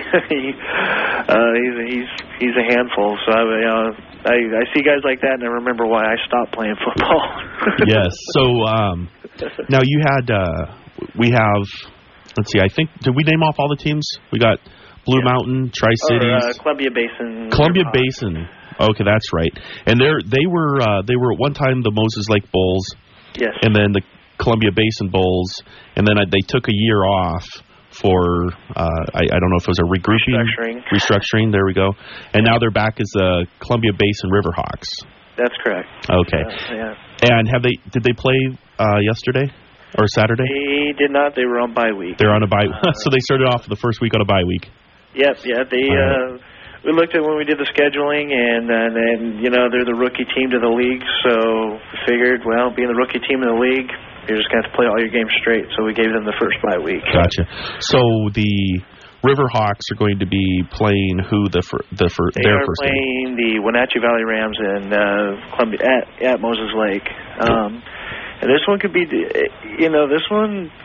He's a handful. So I see guys like that, and I remember why I stopped playing football. Yes. So now you had we have. Let's see. I think did we name off all the teams? We got Blue Mountain, Tri-Cities, Columbia Basin. Columbia Basin. Okay, that's right. And they were at one time the Moses Lake Bulls. Yes. And then the Columbia Basin Bulls, and then they took a year off for I don't know if it was a restructuring. There we go. And now they're back as the Columbia Basin Riverhawks. That's correct. Okay. Yeah. And did they play yesterday or Saturday? They did not. They were on bye week. They're on a bye. So they started off the first week on a bye week. Yep. Yeah. We looked at when we did the scheduling, and they're the rookie team to the league, so we figured, well, being the rookie team in the league, you're just going to have to play all your games straight. So we gave them the first bye week. Gotcha. So the Riverhawks are going to be playing who their first game? They are playing the Wenatchee Valley Rams in Columbia at Moses Lake. And this one could be, this one,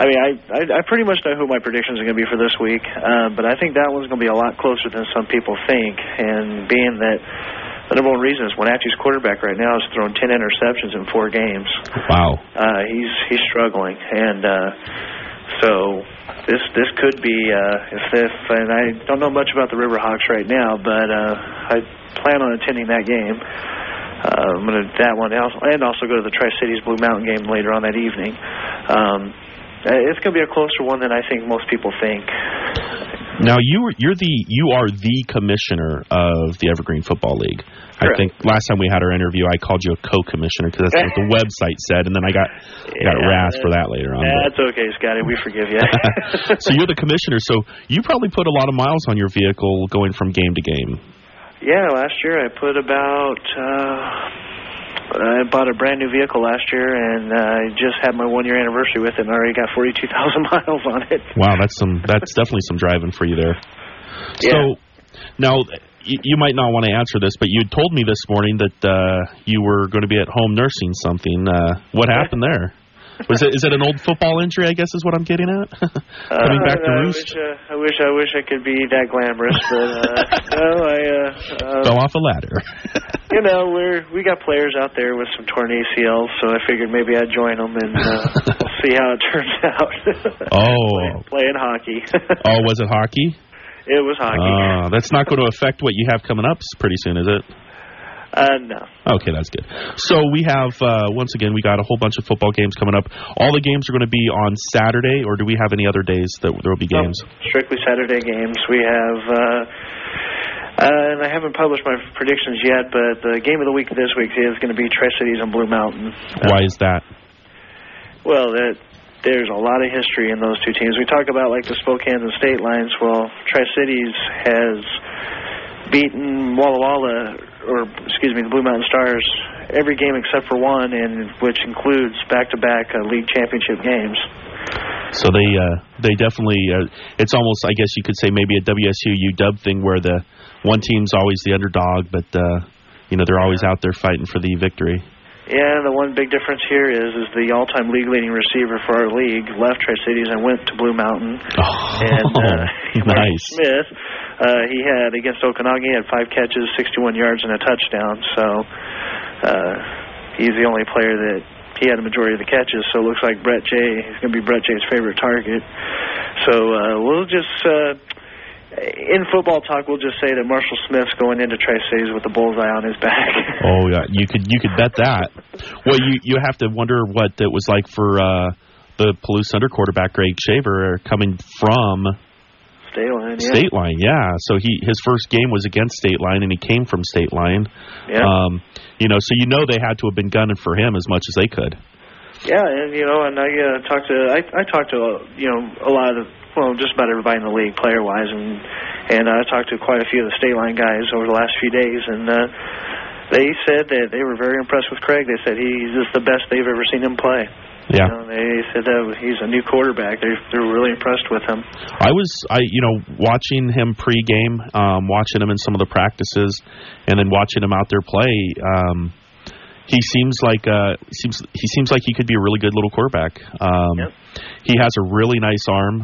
I mean, I pretty much know who my predictions are going to be for this week, but I think that one's going to be a lot closer than some people think. And being that the number one reason is Wenatchee's quarterback right now has thrown 10 interceptions in 4 games. Wow. He's struggling, and so this could be if and I don't know much about the Riverhawks right now, but I plan on attending that game. I'm going to that one and also go to the Tri-Cities Blue Mountain game later on that evening. It's going to be a closer one than I think most people think. Now you are the commissioner of the Evergreen Football League. Correct. I think last time we had our interview, I called you a co-commissioner because that's what the website said, and then I got razzed for that later on. That's okay, Scotty. We forgive you. So you're the commissioner. So you probably put a lot of miles on your vehicle going from game to game. Yeah, last year I put about. I bought a brand new vehicle last year, and I just had my 1-year anniversary with it, and I already got 42,000 miles on it. Wow, that's definitely some driving for you there. Yeah. So now you might not want to answer this, but you told me this morning that you were going to be at home nursing something. What happened there? Is it an old football injury, I guess is what I'm getting at? Coming back to roost? I wish I could be that glamorous, but no, I fell off a ladder. We got players out there with some torn ACLs, so I figured maybe I'd join them and we'll see how it turns out. Playing hockey. Oh, was it hockey? It was hockey. That's not going to affect what you have coming up pretty soon, is it? No. Okay, that's good. So we have, once again, we got a whole bunch of football games coming up. All the games are going to be on Saturday, or do we have any other days that there will be games? Strictly Saturday games. We have, and I haven't published my predictions yet, but the game of the week this week is going to be Tri-Cities and Blue Mountain. Why is that? Well, there's a lot of history in those two teams. We talk about like the Spokane and State Lines. Well, Tri-Cities has beaten the Blue Mountain Stars every game except for one, and which includes back-to-back league championship games. So they definitely it's almost, I guess you could say, maybe a WSU UW thing where the one team's always the underdog, but they're always out there fighting for the victory. Yeah, the one big difference here is the all-time league-leading receiver for our league left Tri-Cities and went to Blue Mountain. And nice. Smith, he had against Okanagan, he had 5 catches, 61 yards, and a touchdown. So he's the only player that he had a majority of the catches. So it looks like he's going to be Brett Jay's favorite target. So we'll just. In football talk, we'll just say that Marshall Smith's going into Tri-Cities with the bullseye on his back. Oh yeah, you could bet that. Well, you have to wonder what it was like for the Palouse Thunder quarterback Greg Shaver coming from State Line. Yeah. State Line, yeah. So his first game was against State Line, and he came from State Line. Yeah. So they had to have been gunning for him as much as they could. Yeah, and and I talked to a lot of just about everybody in the league, player-wise, and I talked to quite a few of the State Line guys over the last few days, and they said that they were very impressed with Craig. They said he's just the best they've ever seen him play. Yeah. They said that he's a new quarterback. They're really impressed with him. I watching him pregame, watching him in some of the practices, and then watching him out there play. He seems like he could be a really good little quarterback. Yep. He has a really nice arm.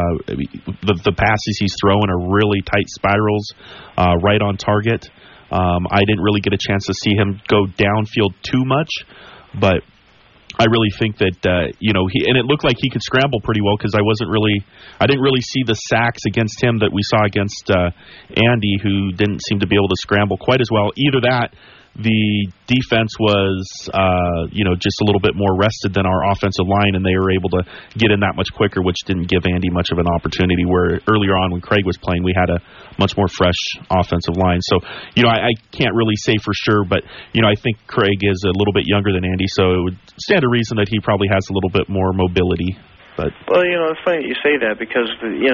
The passes he's throwing are really tight spirals, right on target. I didn't really get a chance to see him go downfield too much, but I really think that and it looked like he could scramble pretty well because I didn't really see the sacks against him that we saw against Andy, who didn't seem to be able to scramble quite as well. Either that. The defense was, just a little bit more rested than our offensive line, and they were able to get in that much quicker, which didn't give Andy much of an opportunity, where earlier on when Craig was playing, we had a much more fresh offensive line. So, I can't really say for sure, but, I think Craig is a little bit younger than Andy, so it would stand to reason that he probably has a little bit more mobility. But it's funny you say that because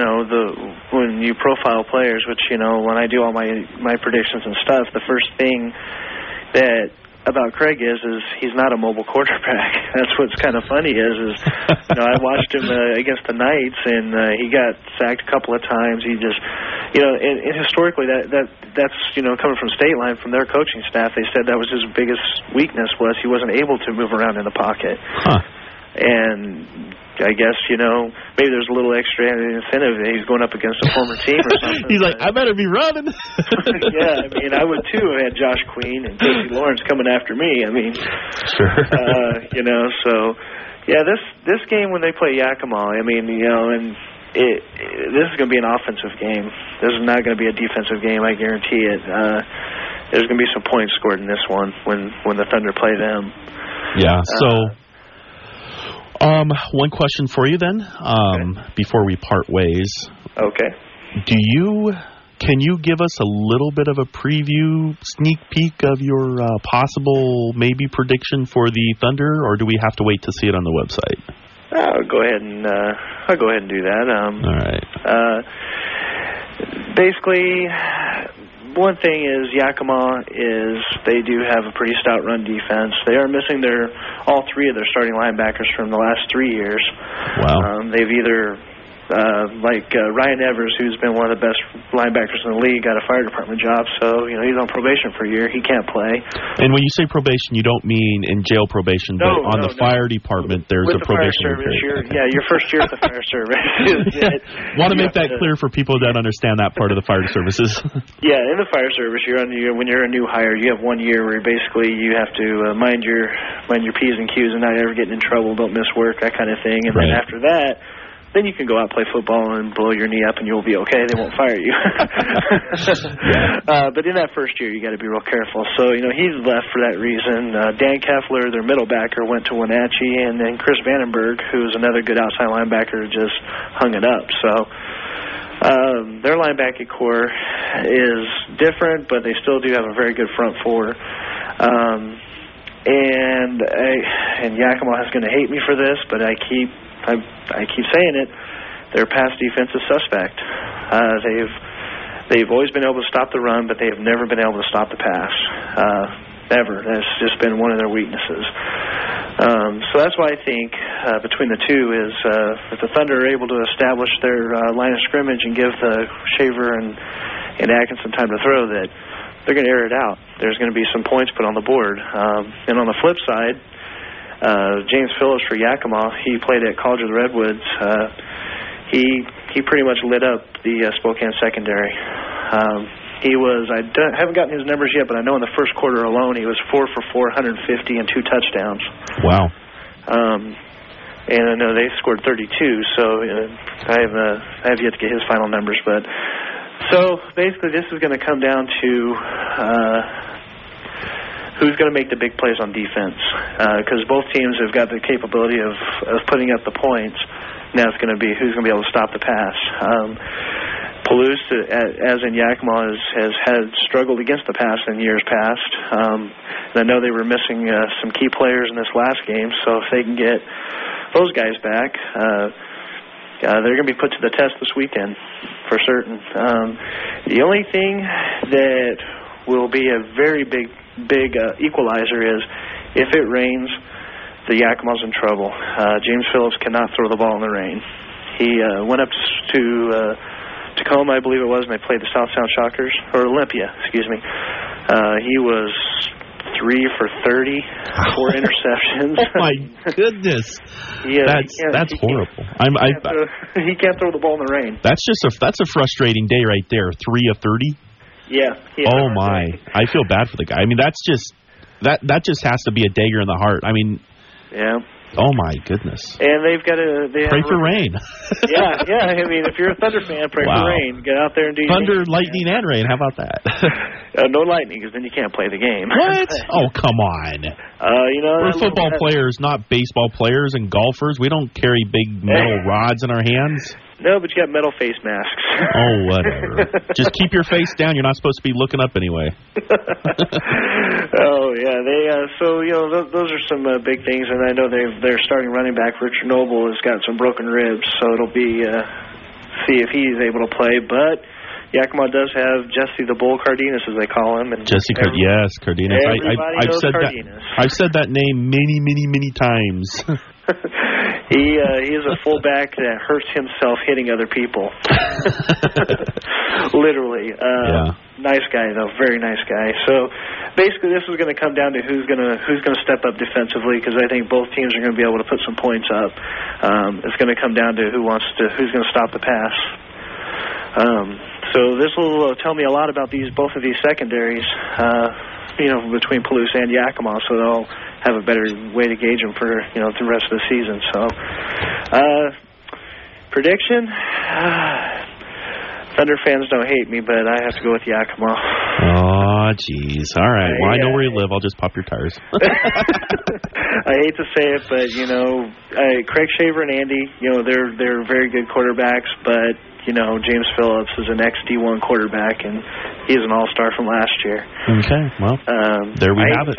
when you profile players, which when I do all my predictions and stuff, the first thing that about Craig is he's not a mobile quarterback. That's what's kind of funny is I watched him against the Knights, and he got sacked a couple of times. He just and historically that's coming from State Line, from their coaching staff, they said that was his biggest weakness, was he wasn't able to move around in the pocket. Huh. And I guess, maybe there's a little extra incentive that he's going up against a former team or something. He's like, I better be running. Yeah, I mean, I would too have had Josh Queen and Casey Lawrence coming after me. I mean, sure. So, yeah, this game when they play Yakima, I mean, and this is going to be an offensive game. This is not going to be a defensive game, I guarantee it. There's going to be some points scored in this one when the Thunder play them. Yeah, so... one question for you then, before we part ways. Okay. Can you give us a little bit of a preview, sneak peek of your possible maybe prediction for the Thunder, or do we have to wait to see it on the website? I'll go ahead and do that. All right. Basically, one thing is Yakima is they do have a pretty stout run defense. They are missing all three of their starting linebackers from the last 3 years. Wow. They've either Ryan Evers, who's been one of the best linebackers in the league, got a fire department job, so he's on probation for a year. He can't play. And when you say probation, you don't mean in jail probation, but on the fire department, there's a probation period. Okay. Yeah, your first year at the fire service. Want to make that clear for people that understand that part of the fire services. Yeah, in the fire service, when you're a new hire, you have 1 year where basically you have to mind your P's and Q's and not ever getting in trouble, don't miss work, that kind of thing. And then after that, then you can go out, play football, and blow your knee up, and you'll be okay. They won't fire you. But in that first year, you got to be real careful. So, he's left for that reason. Dan Keffler, their middle backer, went to Wenatchee, and then Chris Vandenberg, who's another good outside linebacker, just hung it up. So their linebacking core is different, but they still do have a very good front four. And Yakima is going to hate me for this, but I keep saying it. Their pass defense is suspect. They've always been able to stop the run, but they have never been able to stop the pass. Ever. That's just been one of their weaknesses. So that's why I think between the two is if the Thunder are able to establish their line of scrimmage and give Shaver and Atkinson time to throw, that they're going to air it out. There's going to be some points put on the board. And on the flip side, James Phillips for Yakima, he played at College of the Redwoods. He pretty much lit up the Spokane secondary. He was, haven't gotten his numbers yet, but I know in the first quarter alone he was 4 for 450 and 2 touchdowns. Wow. And I know they scored 32, so I have yet to get his final numbers. But so basically this is going to come down to who's going to make the big plays on defense, because both teams have got the capability of putting up the points. Now it's going to be who's going to be able to stop the pass. Palouse, as in Yakima, has struggled against the pass in years past. And I know they were missing some key players in this last game, so if they can get those guys back, they're going to be put to the test this weekend for certain. The only thing that will be a very big equalizer is if it rains, the Yakima's in trouble. James Phillips cannot throw the ball in the rain. He went up to Tacoma, I believe it was, and they played the South Sound Shockers, or Olympia, excuse me. He was 3 for 30, 4 interceptions. Oh my goodness, that's horrible. He can't throw the ball in the rain. That's a frustrating day right there. 3 of 30. Yeah. Oh my! I feel bad for the guy. I mean, that just has to be a dagger in the heart. I mean, yeah. Oh my goodness! And they've got pray for rain. yeah. I mean, if you're a Thunder fan, pray for rain. Get out there and do thunder, lightning, and rain. How about that? No lightning, because then you can't play the game. What? Oh, come on. We're football players, not baseball players and golfers. We don't carry big metal rods in our hands. No, but you got metal face masks. Oh, whatever. Just keep your face down. You're not supposed to be looking up anyway. Oh, yeah. Those are some big things, and I know their starting running back, Richard Noble, has got some broken ribs, so it'll be see if he's able to play. But Yakima does have Jesse the Bull Cardenas, as they call him. And Jesse Cardenas. I've said that name many, many, many times. He is a fullback that hurts himself hitting other people. Literally. Nice guy, though. Very nice guy. So basically this is going to come down to who's going to step up defensively, because I think both teams are going to be able to put some points up. It's going to come down to who's going to stop the pass. So this will tell me a lot about both of these secondaries, between Palouse and Yakima. So they'll have a better way to gauge them for the rest of the season. So prediction. Thunder fans don't hate me, but I have to go with Yakima. Oh, jeez. All right. Well, I know where you live. I'll just pop your tires. I hate to say it, but, Craig Shaver and Andy, they're very good quarterbacks, but, James Phillips is an ex-D1 quarterback, and he's an all-star from last year. Okay. Well, there we have it.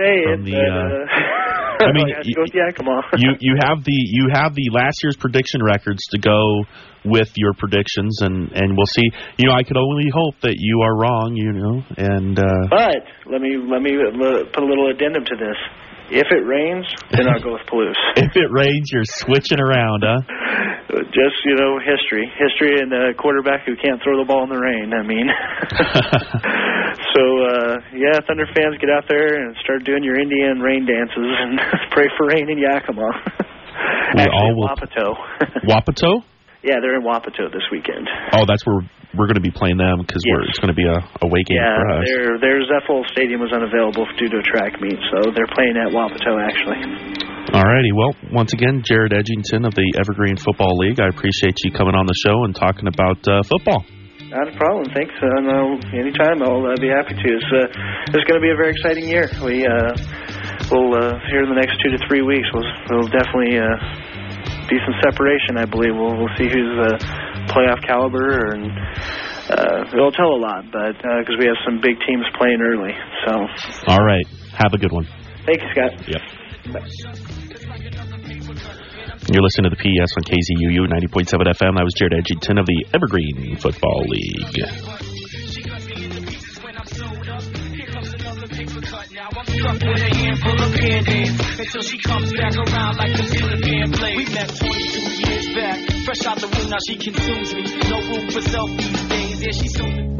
I mean, you have the last year's prediction records to go with your predictions, and we'll see. I could only hope that you are wrong. And but let me put a little addendum to this. If it rains, then I'll go with Palouse. If it rains, you're switching around, huh? Just history, and a quarterback who can't throw the ball in the rain. I mean, so Thunder fans, get out there and start doing your Indian rain dances and pray for rain in Yakima. Actually, Wapato. Wapato? Yeah, they're in Wapato this weekend. Oh, that's where we're going to be playing them because it's going to be a away game for us. Yeah, their Zephyl Stadium was unavailable due to a track meet, so they're playing at Wapato, actually. All righty. Well, once again, Jared Edgington of the Evergreen Football League, I appreciate you coming on the show and talking about football. Not a problem. Thanks. Anytime, I'll be happy to. It's going to be a very exciting year. We'll here in the next 2 to 3 weeks, we'll definitely be some separation, I believe. We'll see who's playoff caliber, and it'll tell a lot, but because we have some big teams playing early. So. All right. Have a good one. Thank you, Scott. Yep. Bye. You're listening to the PES on KZUU 90.7 FM. That was Jared Edgington of the Evergreen Football League. Stuck with a handful of band-aids until she comes back around like the Philippine blade. We met 22 years back, fresh out the womb, now she consumes me. No room for self these days, yeah, she's soon.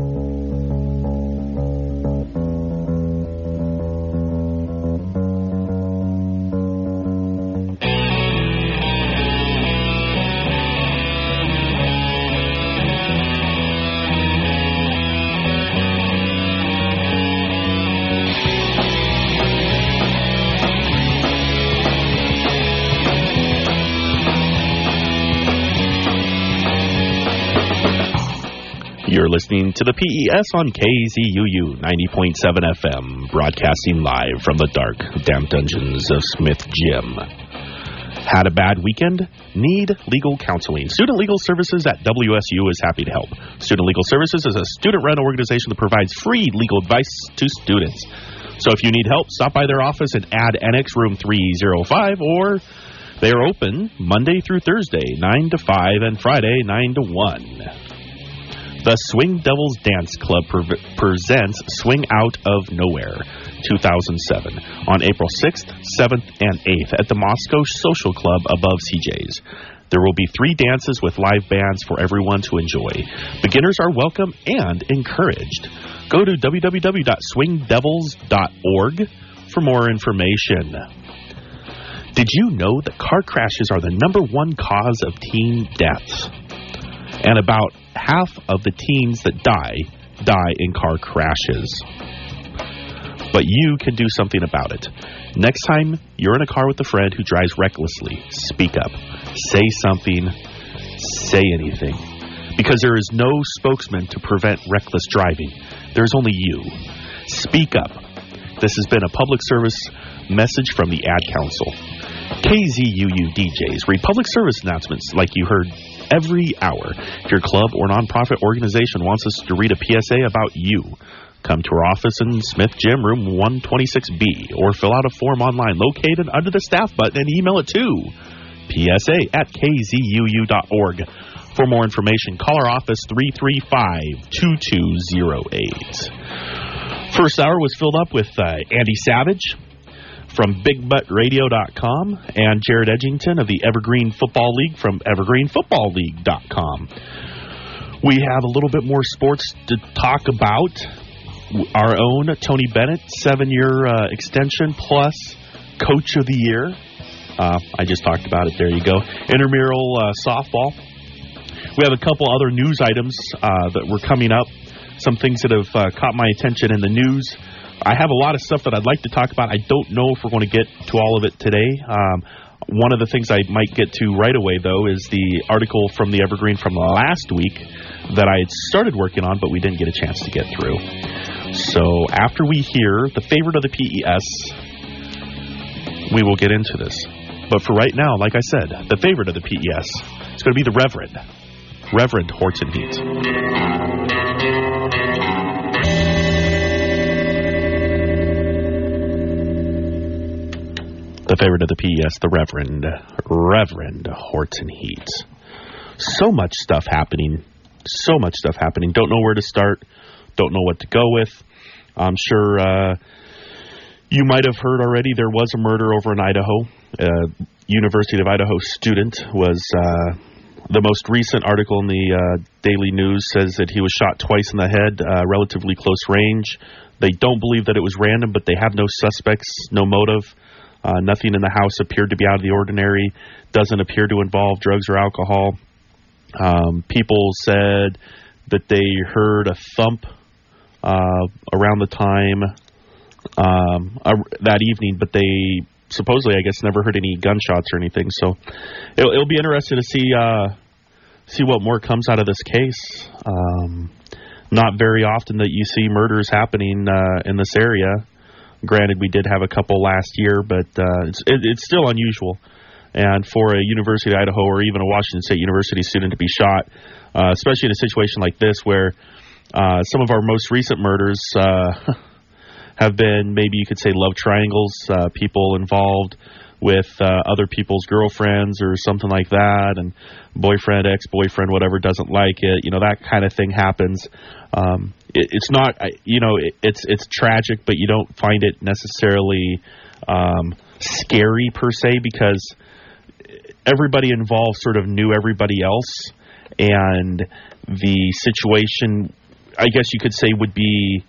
You're listening to the PES on KZUU 90.7 FM, broadcasting live from the dark, damp dungeons of Smith Gym. Had a bad weekend? Need legal counseling? Student Legal Services at WSU is happy to help. Student Legal Services is a student-run organization that provides free legal advice to students. So if you need help, stop by their office and add Annex Room 305, or they are open Monday through Thursday, 9 to 5, and Friday, 9 to 1. The Swing Devils Dance Club presents Swing Out of Nowhere 2007 on April 6th, 7th, and 8th at the Moscow Social Club above CJ's. There will be 3 dances with live bands for everyone to enjoy. Beginners are welcome and encouraged. Go to www.swingdevils.org for more information. Did you know that car crashes are the #1 cause of teen deaths? And about half of the teens that die in car crashes. But you can do something about it. Next time you're in a car with a friend who drives recklessly, speak up. Say something. Say anything. Because there is no spokesman to prevent reckless driving. There's only you. Speak up. This has been a public service message from the Ad Council. KZUU DJs read public service announcements like you heard every hour. If your club or nonprofit organization wants us to read a PSA about you, come to our office in Smith Gym, room 126B, or fill out a form online located under the staff button and email it to psa@kzuu.org. For more information, call our office 335-2208. First hour was filled up with Andy Savage from BigButtRadio.com and Jared Edgington of the Evergreen Football League from EvergreenFootballLeague.com. We have a little bit more sports to talk about. Our own Tony Bennett, 7-year extension plus Coach of the Year. I just talked about it. There you go. Intramural softball. We have a couple other news items that were coming up. Some things that have caught my attention in the news. I have a lot of stuff that I'd like to talk about. I don't know if we're going to get to all of it today. One of the things I might get to right away, though, is the article from the Evergreen from last week that I had started working on, but we didn't get a chance to get through. So after we hear the favorite of the PES, we will get into this. But for right now, like I said, the favorite of the PES is going to be the Reverend Horton Heat. The favorite of the PES, the Reverend Horton Heat. So much stuff happening. Don't know where to start. Don't know what to go with. I'm sure you might have heard already there was a murder over in Idaho. University of Idaho student was... the most recent article in the Daily News says that he was shot twice in the head, relatively close range. They don't believe that it was random, but they have no suspects, no motive. Nothing in the house appeared to be out of the ordinary. Doesn't appear to involve drugs or alcohol. People said that they heard a thump around the time that evening, but they supposedly, I guess, never heard any gunshots or anything. So it'll be interesting to see what more comes out of this case. Not very often that you see murders happening in this area. Granted, we did have a couple last year, but it's still unusual. And for a University of Idaho or even a Washington State University student to be shot, especially in a situation like this where some of our most recent murders have been, maybe you could say, love triangles, people involved with other people's girlfriends or something like that, and boyfriend, ex-boyfriend, whatever, doesn't like it. That kind of thing happens. It's not, it's tragic, but you don't find it necessarily scary per se, because everybody involved sort of knew everybody else, and the situation, I guess you could say, would be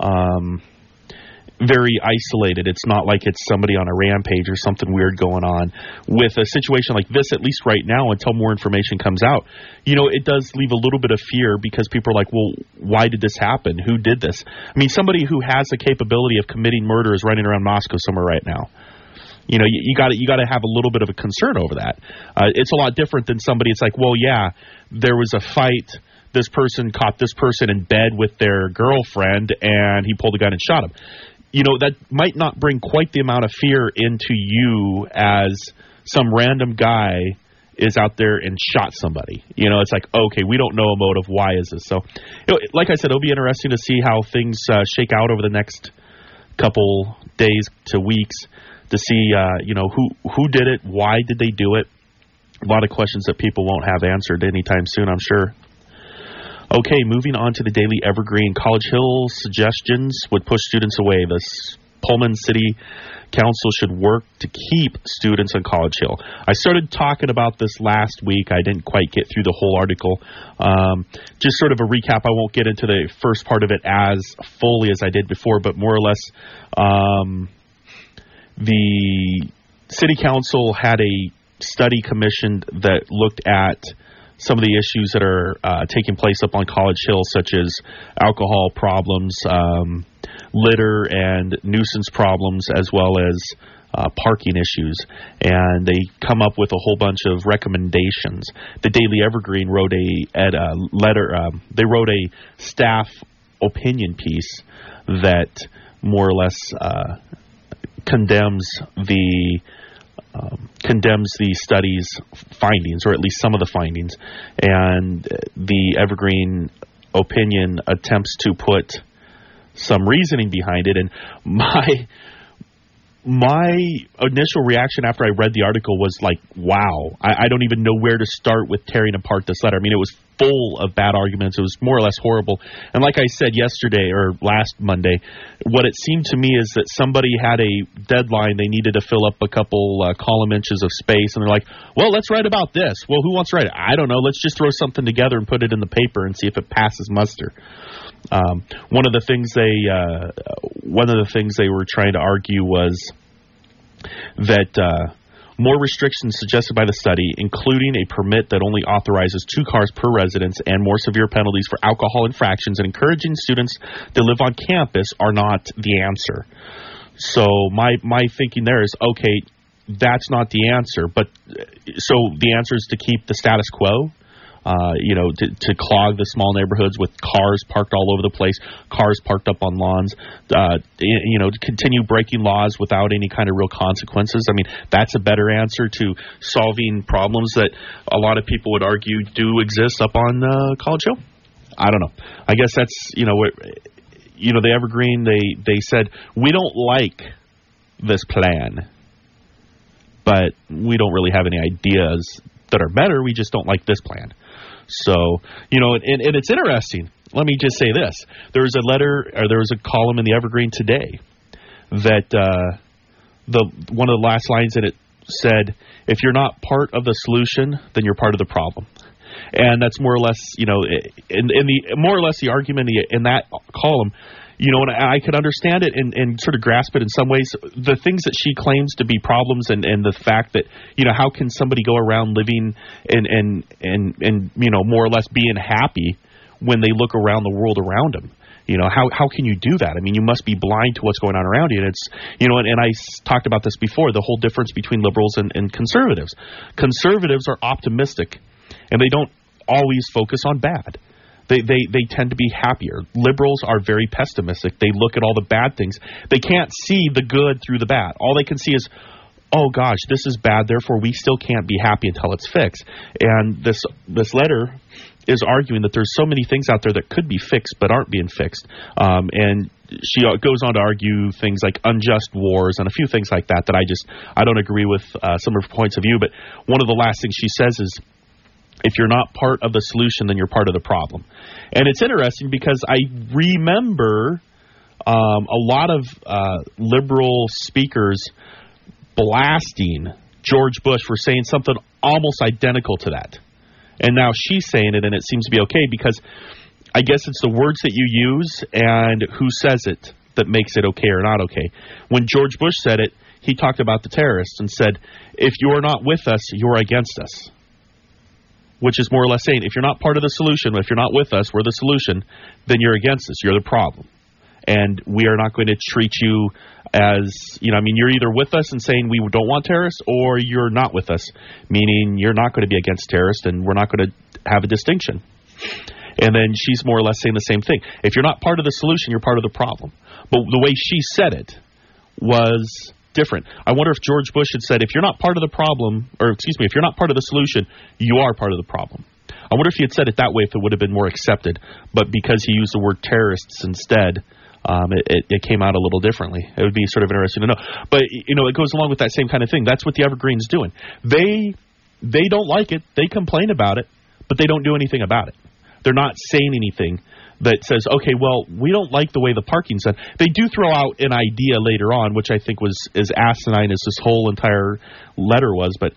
very isolated. It's not like it's somebody on a rampage or something weird going on. With a situation like this, at least right now, until more information comes out, it does leave a little bit of fear, because people are like, well, why did this happen? Who did this? I mean, somebody who has the capability of committing murder is running around Moscow somewhere right now. You got to have a little bit of a concern over that. It's a lot different than somebody. It's like, well, yeah, there was a fight. This person caught this person in bed with their girlfriend, and he pulled a gun and shot him. That might not bring quite the amount of fear into you as some random guy is out there and shot somebody. It's like, okay, we don't know a motive. Why is this? So, like I said, it'll be interesting to see how things shake out over the next couple days to weeks to see, who did it, why did they do it. A lot of questions that people won't have answered anytime soon, I'm sure. Okay, moving on to the Daily Evergreen. College Hill suggestions would push students away. The Pullman City Council should work to keep students on College Hill. I started talking about this last week. I didn't quite get through the whole article. Just sort of a recap. I won't get into the first part of it as fully as I did before, but more or less the City Council had a study commissioned that looked at some of the issues that are taking place up on College Hill, such as alcohol problems, litter and nuisance problems, as well as parking issues. And they come up with a whole bunch of recommendations. The Daily Evergreen wrote a letter. They wrote a staff opinion piece that more or less condemns the study's findings, or at least some of the findings, and the Evergreen opinion attempts to put some reasoning behind it. And my initial reaction after I read the article was like, wow, I don't even know where to start with tearing apart this letter. I mean, it was full of bad arguments. It was more or less horrible. And like I said yesterday or last Monday, what it seemed to me is that somebody had a deadline. They needed to fill up a couple column inches of space, and they're like, well, let's write about this. Well, who wants to write it? I don't know. Let's just throw something together and put it in the paper and see if it passes muster. One of the things they were trying to argue was that More restrictions suggested by the study, including a permit that only authorizes 2 cars per residence and more severe penalties for alcohol infractions and encouraging students to live on campus, are not the answer. So my thinking there is, okay, that's not the answer. But so the answer is to keep the status quo. To clog the small neighborhoods with cars parked all over the place, cars parked up on lawns, to continue breaking laws without any kind of real consequences. I mean, that's a better answer to solving problems that a lot of people would argue do exist up on College Hill. I don't know. I guess that's, the Evergreen, they said, we don't like this plan, but we don't really have any ideas that are better. We just don't like this plan. So, and it's interesting. Let me just say this. There was a column in the Evergreen today that one of the last lines in it said, if you're not part of the solution, then you're part of the problem. And that's more or less, the argument in that column. And I could understand it and sort of grasp it in some ways. The things that she claims to be problems and the fact that, how can somebody go around living and more or less being happy when they look around the world around them? How can you do that? I mean, you must be blind to what's going on around you. And it's, and I talked about this before, the whole difference between liberals and conservatives. Conservatives are optimistic, and they don't always focus on bad. They tend to be happier. Liberals are very pessimistic. They look at all the bad things. They can't see the good through the bad. All they can see is, oh gosh, this is bad, therefore we still can't be happy until it's fixed. And this letter is arguing that there's so many things out there that could be fixed but aren't being fixed. And she goes on to argue things like unjust wars and a few things like that I don't agree with some of her points of view. But one of the last things she says is, if you're not part of the solution, then you're part of the problem. And it's interesting because I remember a lot of liberal speakers blasting George Bush for saying something almost identical to that. And now she's saying it, and it seems to be okay because I guess it's the words that you use and who says it that makes it okay or not okay. When George Bush said it, he talked about the terrorists and said, if you're not with us, you're against us. Which is more or less saying, if you're not part of the solution, if you're not with us, we're the solution, then you're against us. You're the problem. And we are not going to treat you as, you're either with us and saying we don't want terrorists, or you're not with us, meaning you're not going to be against terrorists, and we're not going to have a distinction. And then she's more or less saying the same thing. If you're not part of the solution, you're part of the problem. But the way she said it was different. I wonder if George Bush had said, if you're not part of the problem, if you're not part of the solution, you are part of the problem. I wonder if he had said it that way, if it would have been more accepted. But because he used the word terrorists instead, it came out a little differently. It would be sort of interesting to know. But, it goes along with that same kind of thing. That's what the Evergreen's doing. They don't like it. They complain about it, but they don't do anything about it. They're not saying anything that says, okay, well, we don't like the way the parking's done. They do throw out an idea later on, which I think was as asinine as this whole entire letter was, but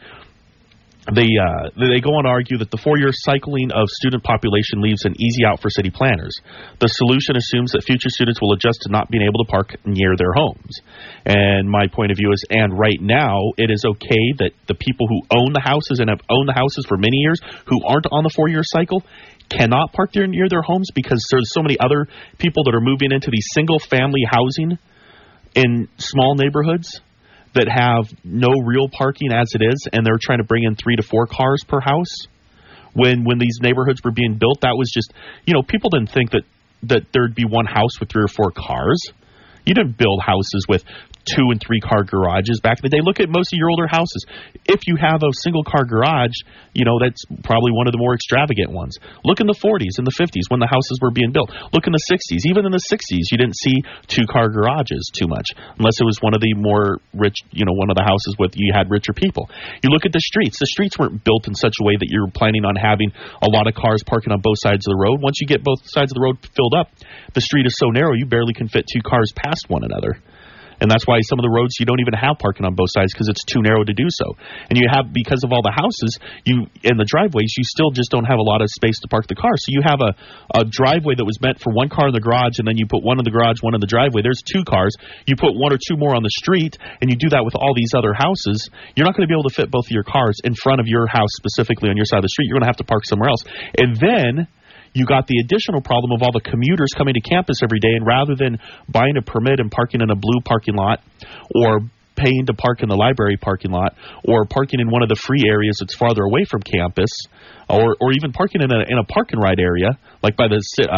they go on to argue that the 4-year cycling of student population leaves an easy out for city planners. The solution assumes that future students will adjust to not being able to park near their homes. And my point of view is, and right now, it is okay that the people who own the houses and have owned the houses for many years who aren't on the 4-year cycle cannot park there near their homes because there's so many other people that are moving into these single-family housing in small neighborhoods that have no real parking as it is, and they're trying to bring in 3 to 4 cars per house. When these neighborhoods were being built, that was just, people didn't think that there'd be one house with 3 or 4 cars. You didn't build houses with 2 and 3 car garages back in the day. Look at most of your older houses. If you have a single car garage, that's probably one of the more extravagant ones. Look in the 40s and the 50s when the houses were being built. Look in the 60s. Even in the 60s, you didn't see 2 car garages too much, unless it was one of the more rich, one of the houses with you had richer people. You look at the streets. The streets weren't built in such a way that you're planning on having a lot of cars parking on both sides of the road. Once you get both sides of the road filled up, the street is so narrow you barely can fit 2 cars past one another. And that's why some of the roads you don't even have parking on both sides because it's too narrow to do so. And you have, because of all the houses and the driveways, you still just don't have a lot of space to park the car. So you have a driveway that was meant for one car in the garage, and then you put one in the garage, one in the driveway. There's two cars. You put one or two more on the street, and you do that with all these other houses. You're not going to be able to fit both of your cars in front of your house specifically on your side of the street. You're going to have to park somewhere else. And then you got the additional problem of all the commuters coming to campus every day, and rather than buying a permit and parking in a blue parking lot or paying to park in the library parking lot or parking in one of the free areas that's farther away from campus or even parking in a park and ride area like by the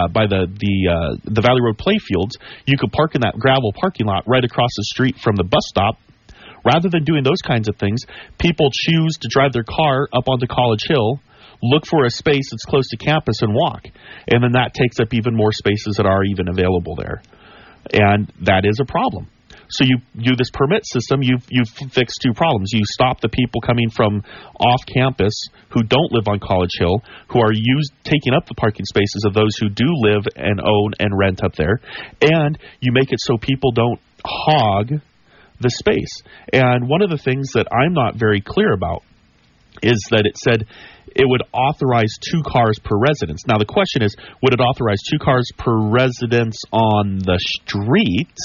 Valley Road playfields, you could park in that gravel parking lot right across the street from the bus stop. Rather than doing those kinds of things, people choose to drive their car up onto College Hill, look for a space that's close to campus, and walk. And then that takes up even more spaces that are even available there. And that is a problem. So you do this permit system, you fix two problems. You stop the people coming from off campus who don't live on College Hill, who are taking up the parking spaces of those who do live and own and rent up there. And you make it so people don't hog the space. And one of the things that I'm not very clear about is that it said it would authorize 2 cars per residence. Now, the question is, would it authorize 2 cars per residence on the street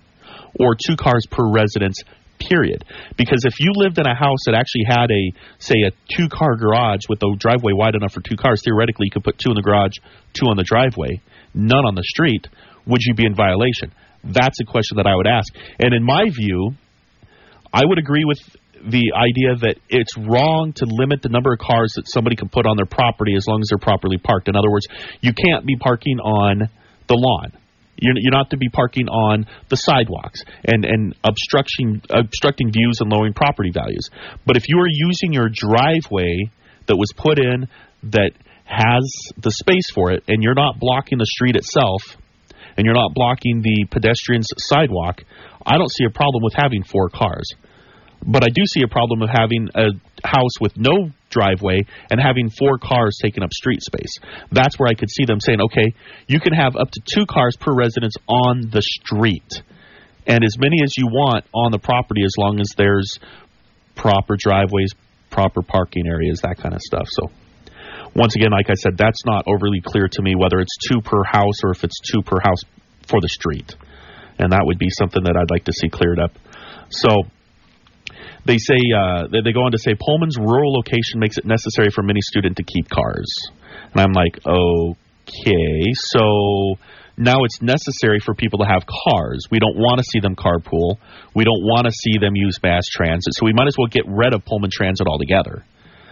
or 2 cars per residence, period? Because if you lived in a house that actually had a 2-car garage with a driveway wide enough for 2 cars, theoretically you could put 2 in the garage, 2 on the driveway, none on the street, would you be in violation? That's a question that I would ask. And in my view, I would agree with the idea that it's wrong to limit the number of cars that somebody can put on their property as long as they're properly parked. In other words, you can't be parking on the lawn. You're not to be parking on the sidewalks and obstructing views and lowering property values. But if you are using your driveway that was put in that has the space for it, and you're not blocking the street itself, and you're not blocking the pedestrian's sidewalk, I don't see a problem with having 4 cars. But I do see a problem of having a house with no driveway and having 4 cars taking up street space. That's where I could see them saying, okay, you can have up to 2 cars per residence on the street and as many as you want on the property as long as there's proper driveways, proper parking areas, that kind of stuff. So once again, like I said, that's not overly clear to me whether it's 2 per house or if it's 2 per house for the street. And that would be something that I'd like to see cleared up. So they say, they go on to say, Pullman's rural location makes it necessary for many students to keep cars. And I'm like, okay, so now it's necessary for people to have cars. We don't want to see them carpool. We don't want to see them use mass transit. So we might as well get rid of Pullman Transit altogether.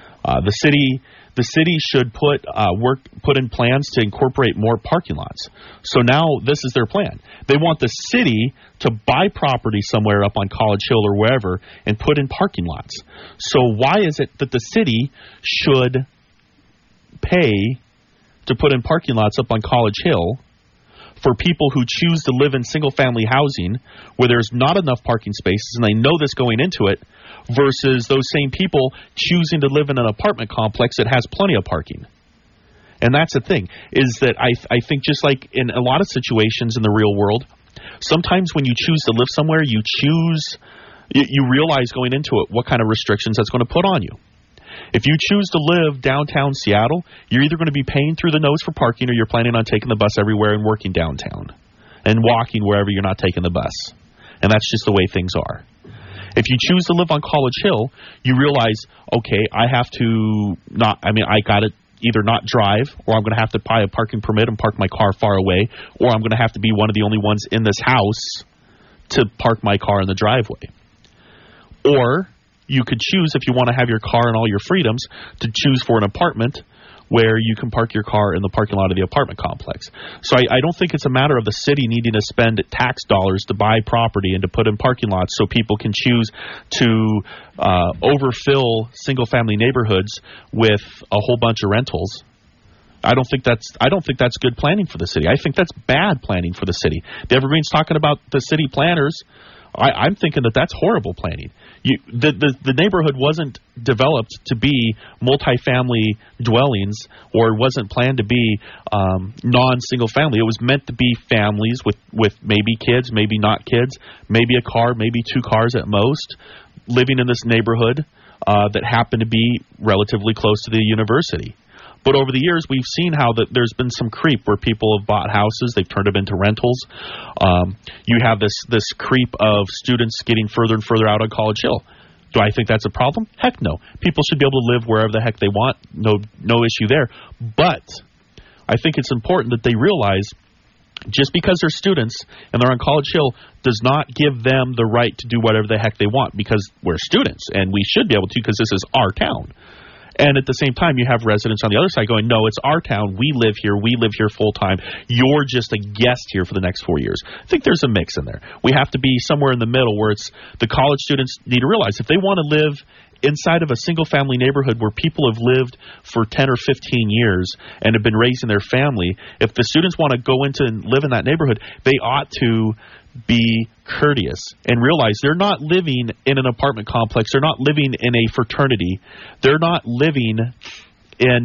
The city should put in plans to incorporate more parking lots. So now this is their plan. They want the city to buy property somewhere up on College Hill or wherever and put in parking lots. So why is it that the city should pay to put in parking lots up on College Hill for people who choose to live in single-family housing where there's not enough parking spaces, and they know this going into it, versus those same people choosing to live in an apartment complex that has plenty of parking? And that's the thing, is that I think just like in a lot of situations in the real world, sometimes when you choose to live somewhere, you realize going into it what kind of restrictions that's going to put on you. If you choose to live downtown Seattle, you're either going to be paying through the nose for parking or you're planning on taking the bus everywhere and working downtown and walking wherever you're not taking the bus. And that's just the way things are. If you choose to live on College Hill, you realize, okay, I got to either not drive, or I'm going to have to buy a parking permit and park my car far away, or I'm going to have to be one of the only ones in this house to park my car in the driveway. Or you could choose, if you want to have your car and all your freedoms, to choose for an apartment where you can park your car in the parking lot of the apartment complex. So I don't think it's a matter of the city needing to spend tax dollars to buy property and to put in parking lots so people can choose to overfill single-family neighborhoods with a whole bunch of rentals. I don't think that's good planning for the city. I think that's bad planning for the city. The Evergreen's talking about the city planners I'm thinking that that's horrible planning. The neighborhood wasn't developed to be multifamily dwellings, or wasn't planned to be non-single family. It was meant to be families with maybe kids, maybe not kids, maybe a car, maybe 2 cars at most, living in this neighborhood that happened to be relatively close to the university. But over the years, we've seen how that there's been some creep where people have bought houses, they've turned them into rentals. You have this creep of students getting further and further out on College Hill. Do I think that's a problem? Heck no. People should be able to live wherever the heck they want. No issue there. But I think it's important that they realize just because they're students and they're on College Hill does not give them the right to do whatever the heck they want, because we're students and we should be able to, because this is our town. And at the same time, you have residents on the other side going, no, it's our town. We live here full time. You're just a guest here for the next 4 years. I think there's a mix in there. We have to be somewhere in the middle where it's the college students need to realize if they want to live inside of a single-family neighborhood where people have lived for 10 or 15 years and have been raising their family, if the students want to go into and live in that neighborhood, they ought to be courteous and realize they're not living in an apartment complex. They're not living in a fraternity. They're not living in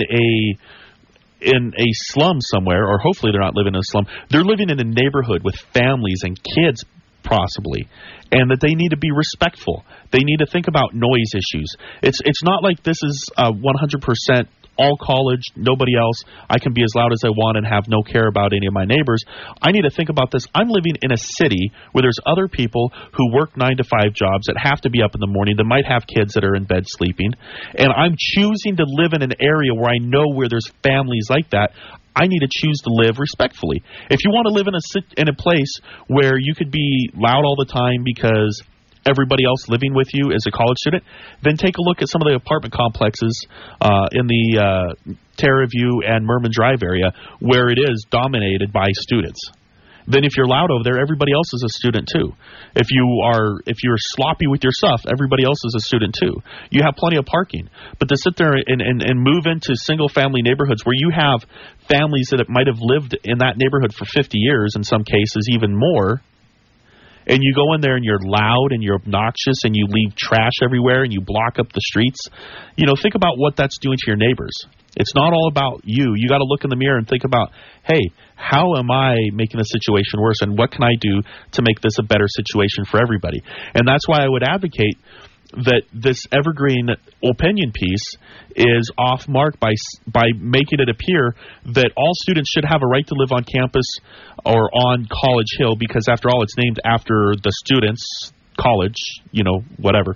a slum somewhere, or hopefully they're not living in a slum. They're living in a neighborhood with families and kids possibly, and that they need to be respectful. They need to think about noise issues. It's not like this is 100% all college, nobody else. I can be as loud as I want and have no care about any of my neighbors. I need to think about this. I'm living in a city where there's other people who work 9-to-5 jobs that have to be up in the morning, that might have kids that are in bed sleeping, and I'm choosing to live in an area where I know where there's families like that. I need to choose to live respectfully. If you want to live in a place where you could be loud all the time because everybody else living with you is a college student, then take a look at some of the apartment complexes in the Terraview and Merman Drive area where it is dominated by students. Then if you're loud over there, everybody else is a student too. If you're sloppy with your stuff, everybody else is a student too. You have plenty of parking. But to sit there and move into single-family neighborhoods where you have families that might have lived in that neighborhood for 50 years, in some cases even more, and you go in there and you're loud and you're obnoxious and you leave trash everywhere and you block up the streets, think about what that's doing to your neighbors. It's not all about you. You got to look in the mirror and think about, hey, how am I making the situation worse, and what can I do to make this a better situation for everybody? And that's why I would advocate that this evergreen opinion piece is off mark by making it appear that all students should have a right to live on campus or on College Hill, because after all, it's named after the students' college, whatever,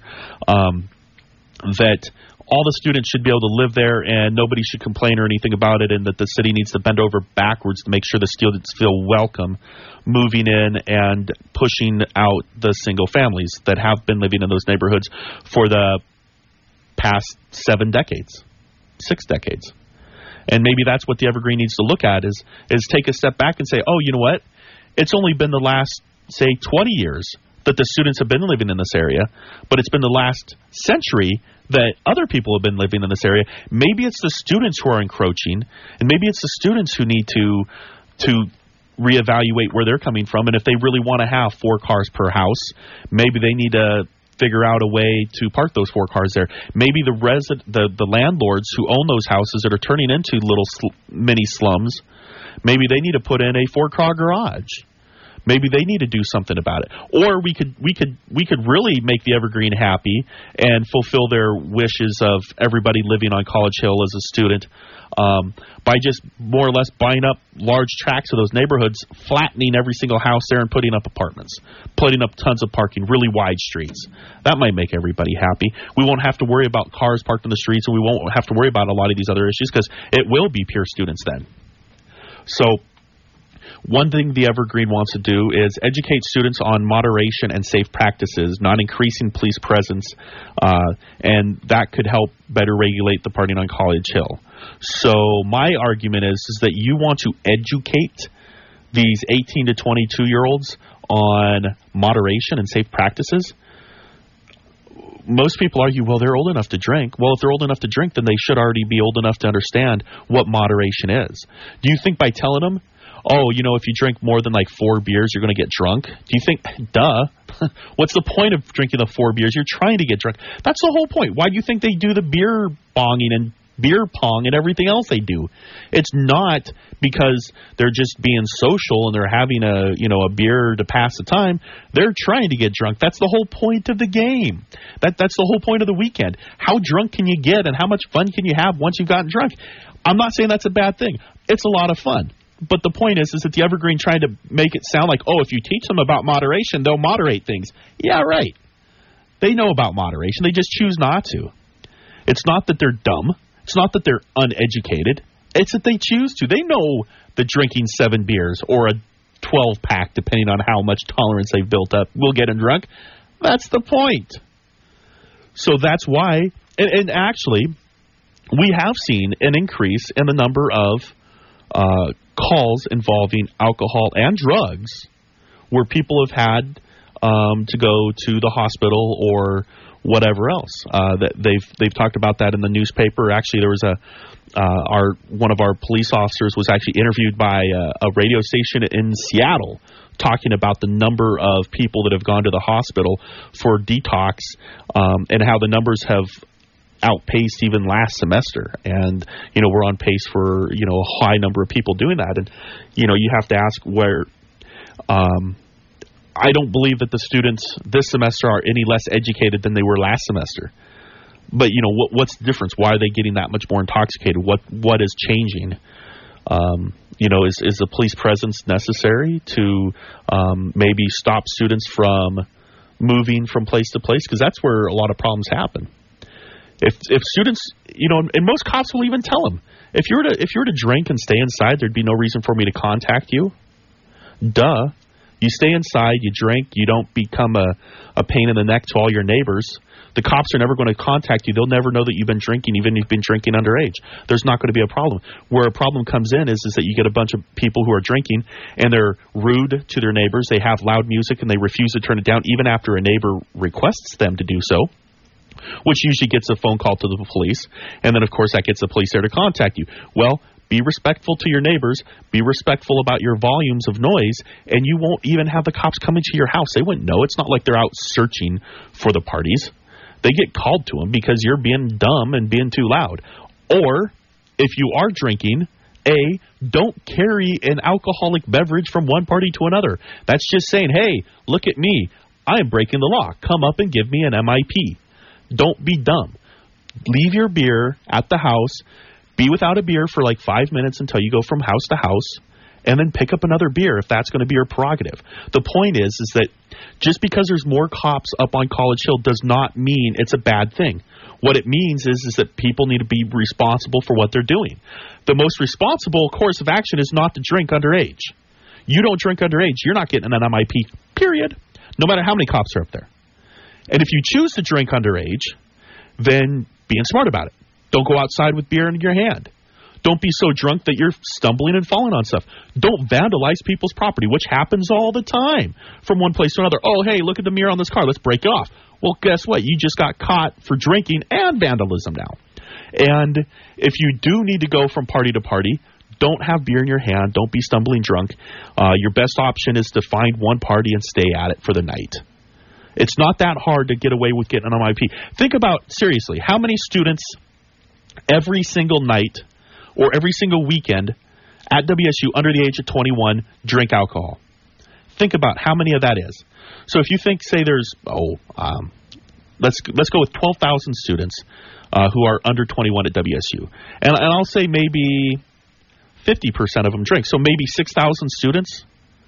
that all the students should be able to live there and nobody should complain or anything about it, and that the city needs to bend over backwards to make sure the students feel welcome moving in and pushing out the single families that have been living in those neighborhoods for the past 6 decades. And maybe that's what the Evergreen needs to look at is take a step back and say, oh, you know what? It's only been the last, say, 20 years that the students have been living in this area, but it's been the last century that other people have been living in this area. Maybe it's the students who are encroaching, and maybe it's the students who need to reevaluate where they're coming from, and if they really want to have 4 cars per house, maybe they need to figure out a way to park those 4 cars there. Maybe the landlords who own those houses that are turning into little mini slums, maybe they need to put in a 4-car garage. Maybe they need to do something about it. Or we could really make the Evergreen happy and fulfill their wishes of everybody living on College Hill as a student by just more or less buying up large tracts of those neighborhoods, flattening every single house there and putting up apartments, putting up tons of parking, really wide streets. That might make everybody happy. We won't have to worry about cars parked in the streets, and we won't have to worry about a lot of these other issues because it will be pure students then. So one thing the Evergreen wants to do is educate students on moderation and safe practices, not increasing police presence, and that could help better regulate the partying on College Hill. So my argument is that you want to educate these 18 to 22-year-olds on moderation and safe practices. Most people argue, well, they're old enough to drink. Well, if they're old enough to drink, then they should already be old enough to understand what moderation is. Do you think by telling them, oh, if you drink more than like 4 beers, you're going to get drunk. Do you think, duh, what's the point of drinking the 4 beers? You're trying to get drunk. That's the whole point. Why do you think they do the beer bonging and beer pong and everything else they do? It's not because they're just being social and they're having a beer to pass the time. They're trying to get drunk. That's the whole point of the game. That's the whole point of the weekend. How drunk can you get and how much fun can you have once you've gotten drunk? I'm not saying that's a bad thing. It's a lot of fun. But the point is that the Evergreen tried to make it sound like, oh, if you teach them about moderation, they'll moderate things. Yeah, right. They know about moderation. They just choose not to. It's not that they're dumb. It's not that they're uneducated. It's that they choose to. They know that drinking 7 beers or a 12-pack, depending on how much tolerance they've built up, will get them drunk. That's the point. So that's why, and actually, we have seen an increase in the number of calls involving alcohol and drugs where people have had to go to the hospital or whatever else. That they've talked about that in the newspaper. Actually, there was one of our police officers was actually interviewed by a radio station in Seattle talking about the number of people that have gone to the hospital for detox and how the numbers have outpaced even last semester. And, we're on pace for, a high number of people doing that. And, you have to ask where I don't believe that the students this semester are any less educated than they were last semester. But, what's the difference? Why are they getting that much more intoxicated? What is changing? Is the police presence necessary to maybe stop students from moving from place to place? Because that's where a lot of problems happen. If students, and most cops will even tell them, if you were to drink and stay inside, there'd be no reason for me to contact you. Duh. You stay inside, you drink, you don't become a pain in the neck to all your neighbors. The cops are never going to contact you. They'll never know that you've been drinking, even if you've been drinking underage. There's not going to be a problem. Where a problem comes in is that you get a bunch of people who are drinking, and they're rude to their neighbors. They have loud music, and they refuse to turn it down, even after a neighbor requests them to do so, which usually gets a phone call to the police. And then, of course, that gets the police there to contact you. Well, be respectful to your neighbors. Be respectful about your volumes of noise, and you won't even have the cops come into your house. They wouldn't know. It's not like they're out searching for the parties. They get called to them because you're being dumb and being too loud. Or, if you are drinking, don't carry an alcoholic beverage from one party to another. That's just saying, hey, look at me. I am breaking the law. Come up and give me an MIP. Don't be dumb. Leave your beer at the house. Be without a beer for like 5 minutes until you go from house to house, and then pick up another beer if that's going to be your prerogative. The point is that just because there's more cops up on College Hill does not mean it's a bad thing. What it means is that people need to be responsible for what they're doing. The most responsible course of action is not to drink underage. You don't drink underage, you're not getting an MIP, period, no matter how many cops are up there. And if you choose to drink underage, then being smart about it. Don't go outside with beer in your hand. Don't be so drunk that you're stumbling and falling on stuff. Don't vandalize people's property, which happens all the time from one place to another. Oh, hey, look at the mirror on this car. Let's break it off. Well, guess what? You just got caught for drinking and vandalism now. And if you do need to go from party to party, don't have beer in your hand. Don't be stumbling drunk. Your best option is to find one party and stay at it for the night. It's not that hard to get away with getting an MIP. Think about, seriously, how many students every single night or every single weekend at WSU under the age of 21 drink alcohol? Think about how many of that is. So if you think, say there's, let's go with 12,000 students who are under 21 at WSU. And I'll say maybe 50% of them drink. So maybe 6,000 students.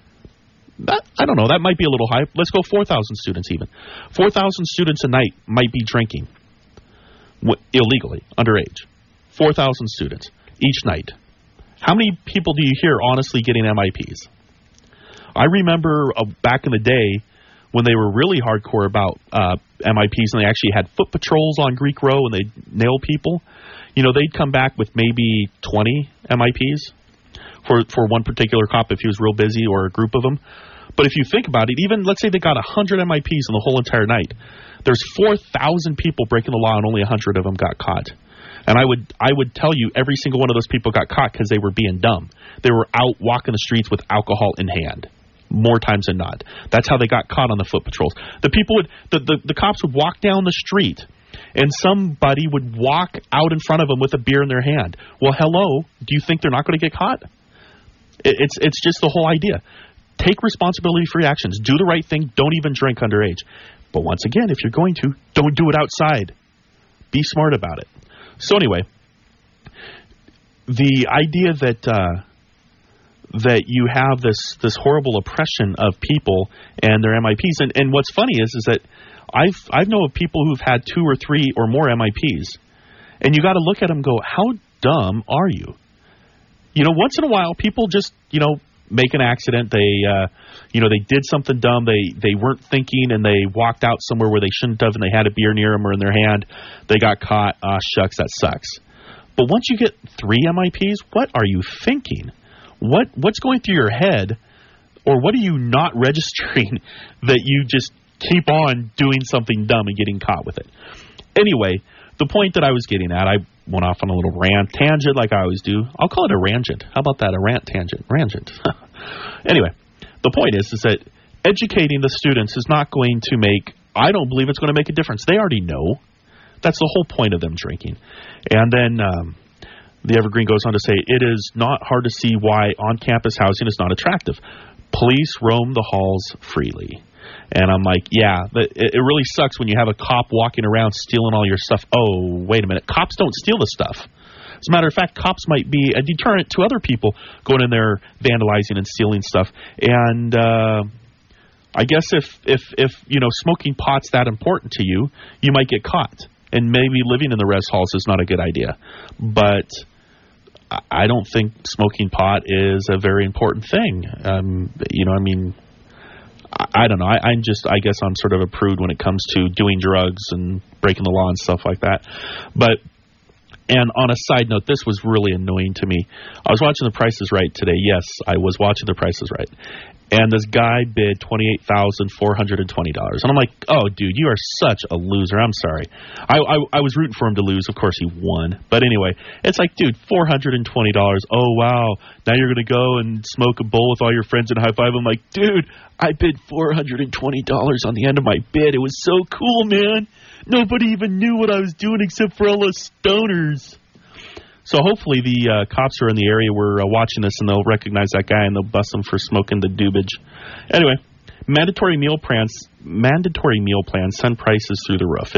I don't know. That might be a little high. Let's go 4,000 students even. 4,000 students a night might be drinking illegally, underage. 4,000 students each night. How many people do you hear honestly getting MIPs? I remember back in the day when they were really hardcore about MIPs and they actually had foot patrols on Greek Row and they'd nail people. They'd come back with maybe 20 MIPs for one particular cop if he was real busy or a group of them. But if you think about it, even let's say they got 100 MIPs in the whole entire night, there's 4,000 people breaking the law and only 100 of them got caught. And I would tell you every single one of those people got caught because they were being dumb. They were out walking the streets with alcohol in hand. More times than not. That's how they got caught on the foot patrols. The cops would walk down the street, and somebody would walk out in front of them with a beer in their hand. Well, hello, do you think they're not going to get caught? It's just the whole idea. Take responsibility for your actions. Do the right thing. Don't even drink underage. But once again, if you're going to, don't do it outside. Be smart about it. So anyway, the idea that you have this horrible oppression of people and their MIPs, and what's funny is that I know of people who've had 2 or 3 or more MIPs, and you got to look at them and go, how dumb are you? Once in a while, people just make an accident. They did something dumb. They weren't thinking, and they walked out somewhere where they shouldn't have, and they had a beer near them or in their hand. They got caught. Ah, shucks, that sucks. But once you get 3 MIPs, what are you thinking? What's going through your head, or what are you not registering that you just keep on doing something dumb and getting caught with it? Anyway, the point that I was getting at, I went off on a little tangent like I always do. I'll call it a rangent. How about that? A rant tangent. Rangent. Anyway, the point is that educating the students is not going to I don't believe it's going to make a difference. They already know. That's the whole point of them drinking. And then the Evergreen goes on to say, it is not hard to see why on-campus housing is not attractive. Police roam the halls freely. And I'm like, yeah, it really sucks when you have a cop walking around stealing all your stuff. Oh, wait a minute. Cops don't steal the stuff. As a matter of fact, cops might be a deterrent to other people going in there vandalizing and stealing stuff. And I guess if smoking pot's that important to you, you might get caught. And maybe living in the res halls is not a good idea. But I don't think smoking pot is a very important thing. I don't know. I guess I'm sort of a prude when it comes to doing drugs and breaking the law and stuff like that. And on a side note, this was really annoying to me. I was watching The Price is Right today. Yes, I was watching The Price is Right. And this guy bid $28,420. And I'm like, oh, dude, you are such a loser. I'm sorry. I was rooting for him to lose. Of course, he won. But anyway, it's like, dude, $420. Oh, wow. Now you're going to go and smoke a bowl with all your friends and high five. I'm like, dude, I bid $420 on the end of my bid. It was so cool, man. Nobody even knew what I was doing except for all those stoners. So hopefully the cops are in the area were watching this, and they'll recognize that guy, and they'll bust him for smoking the doobage. Anyway, mandatory meal plans send prices through the roof.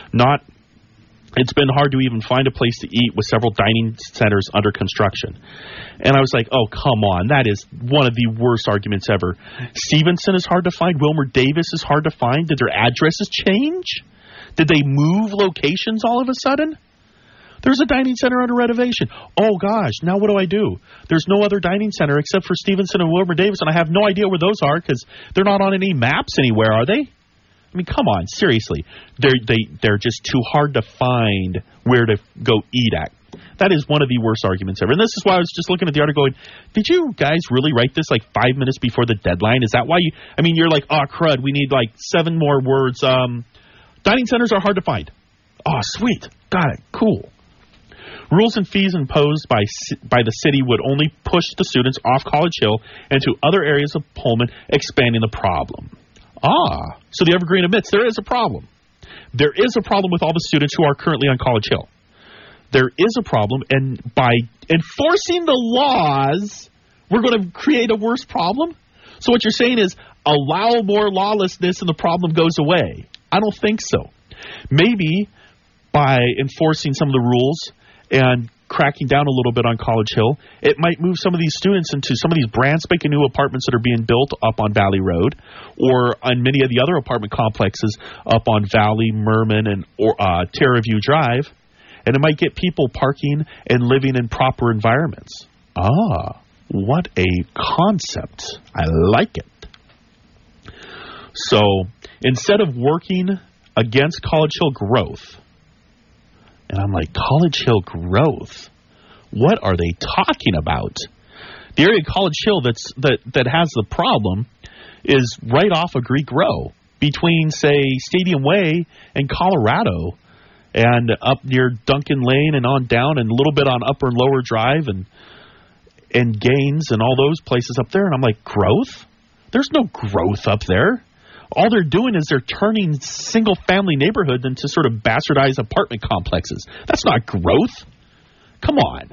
It's been hard to even find a place to eat with several dining centers under construction. And I was like, oh, come on. That is one of the worst arguments ever. Stevenson is hard to find. Wilmer Davis is hard to find. Did their addresses change? Did they move locations all of a sudden? There's a dining center under renovation. Oh, gosh, now what do I do? There's no other dining center except for Stevenson and Wilmer Davis, and I have no idea where those are because they're not on any maps anywhere, are they? I mean, come on, seriously. They're just too hard to find where to go eat at. That is one of the worst arguments ever. And this is why I was just looking at the article going, did you guys really write this like 5 minutes before the deadline? Is that why you're like, oh, crud, we need like 7 more words. Dining centers are hard to find. Oh, sweet. Got it. Cool. Rules and fees imposed by the city would only push the students off College Hill and to other areas of Pullman, expanding the problem. So the Evergreen admits there is a problem. There is a problem with all the students who are currently on College Hill. There is a problem, and by enforcing the laws, we're going to create a worse problem? So what you're saying is allow more lawlessness and the problem goes away. I don't think so. Maybe by enforcing some of the rules and cracking down a little bit on College Hill, it might move some of these students into some of these brand spanking new apartments that are being built up on Valley Road or on many of the other apartment complexes up on Valley, Merman, and Terraview Drive. And it might get people parking and living in proper environments. What a concept. I like it. So instead of working against College Hill growth, and I'm like, College Hill growth? What are they talking about? The area of College Hill that has the problem is right off of Greek Row between, say, Stadium Way and Colorado. and up near Duncan Lane and on down and a little bit on Upper and Lower Drive and Gaines and all those places up there. And I'm like, growth? There's no growth up there. All they're doing is they're turning single-family neighborhoods into sort of bastardized apartment complexes. That's not growth. Come on.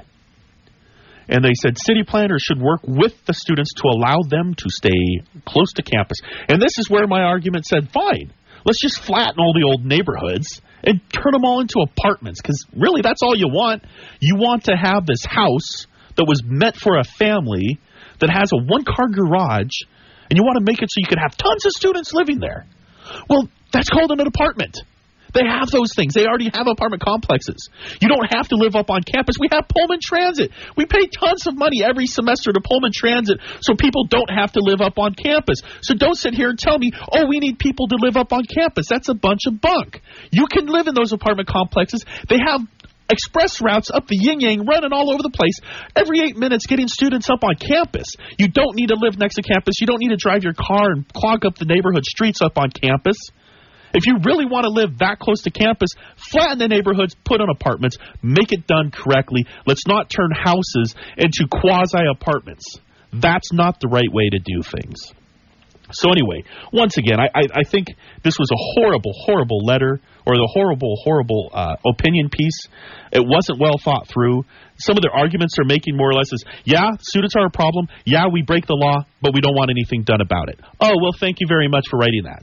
And they said city planners should work with the students to allow them to stay close to campus. And this is where my argument said, fine, let's just flatten all the old neighborhoods and turn them all into apartments, because really that's all you want. You want to have this house that was meant for a family that has a one-car garage, and you want to make it so you can have tons of students living there. Well, that's called an apartment. They have those things. They already have apartment complexes. You don't have to live up on campus. We have Pullman Transit. We pay tons of money every semester to Pullman Transit so people don't have to live up on campus. So don't sit here and tell me, oh, we need people to live up on campus. That's a bunch of bunk. You can live in those apartment complexes. They have express routes up the yin-yang running all over the place every 8 minutes getting students up on campus. You don't need to live next to campus. You don't need to drive your car and clog up the neighborhood streets up on campus. If you really want to live that close to campus, flatten the neighborhoods, put on apartments, make it done correctly. Let's not turn houses into quasi-apartments. That's not the right way to do things. So anyway, once again, I think this was a horrible, horrible letter, or the horrible, horrible opinion piece. It wasn't well thought through. Some of the arguments they're making more or less is, yeah, students are a problem. Yeah, we break the law, but we don't want anything done about it. Oh, well, thank you very much for writing that.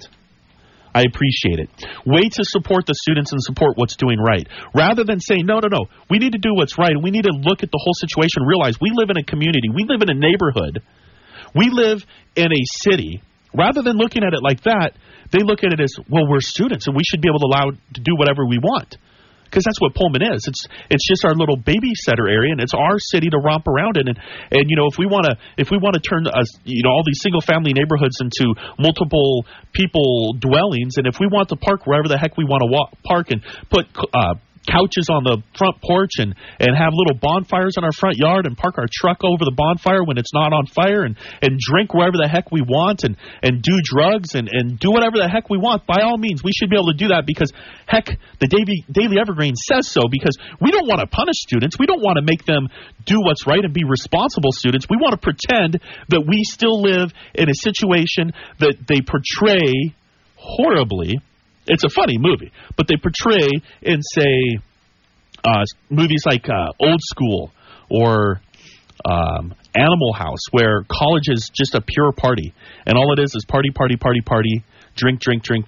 I appreciate it. Way to support the students and support what's doing right. Rather than saying, no, we need to do what's right. We need to look at the whole situation, realize we live in a community. We live in a neighborhood. We live in a city. Rather than looking at it like that, they look at it as, well, we're students, and we should be able to allow to do whatever we want. Because that's what Pullman is. It's just our little babysitter area, and it's our city to romp around in. And you know, if we want to turn all these single family neighborhoods into multiple people dwellings, and if we want to park wherever the heck we want to park and put couches on the front porch and have little bonfires in our front yard and park our truck over the bonfire when it's not on fire and drink wherever the heck we want and do drugs and do whatever the heck we want, by all means, we should be able to do that because, heck, the Daily Evergreen says so, because we don't want to punish students. We don't want to make them do what's right and be responsible students. We want to pretend that we still live in a situation that they portray horribly. It's a funny movie, but they portray in, say, movies like Old School or Animal House, where college is just a pure party, and all it is party, drink,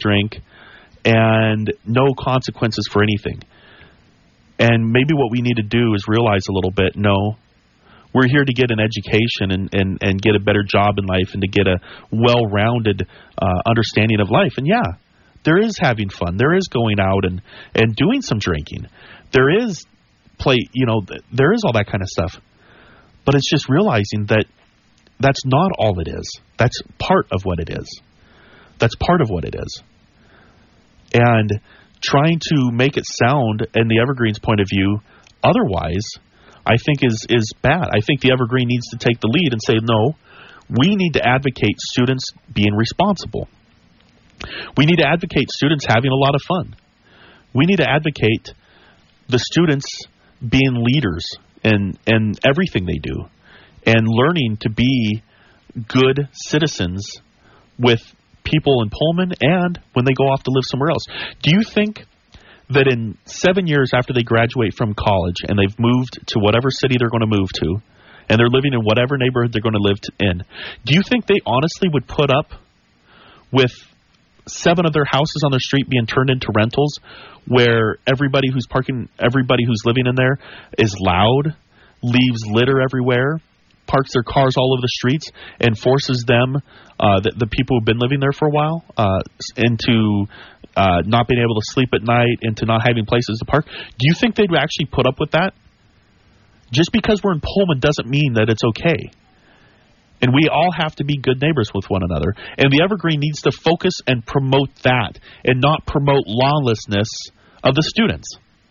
and no consequences for anything. And maybe what we need to do is realize a little bit, no, we're here to get an education and get a better job in life and to get a well-rounded understanding of life. And yeah, there is having fun. There is going out and doing some drinking. There is there is all that kind of stuff. But it's just realizing that that's not all it is. That's part of what it is. That's part of what it is. And trying to make it sound, in the Evergreen's point of view, otherwise, I think is bad. I think the Evergreen needs to take the lead and say, no, we need to advocate students being responsible. We need to advocate students having a lot of fun. We need to advocate the students being leaders in everything they do and learning to be good citizens with people in Pullman and when they go off to live somewhere else. Do you think that in 7 years after they graduate from college and they've moved to whatever city they're going to move to and they're living in whatever neighborhood they're going to live in, do you think they honestly would put up with 7 of their houses on their street being turned into rentals where everybody who's living in there is loud, leaves litter everywhere, parks their cars all over the streets, and forces them, the people who've been living there for a while, into not being able to sleep at night, into not having places to park? Do you think they'd actually put up with that? Just because we're in Pullman doesn't mean that it's okay. And we all have to be good neighbors with one another. And the Evergreen needs to focus and promote that and not promote lawlessness of the students.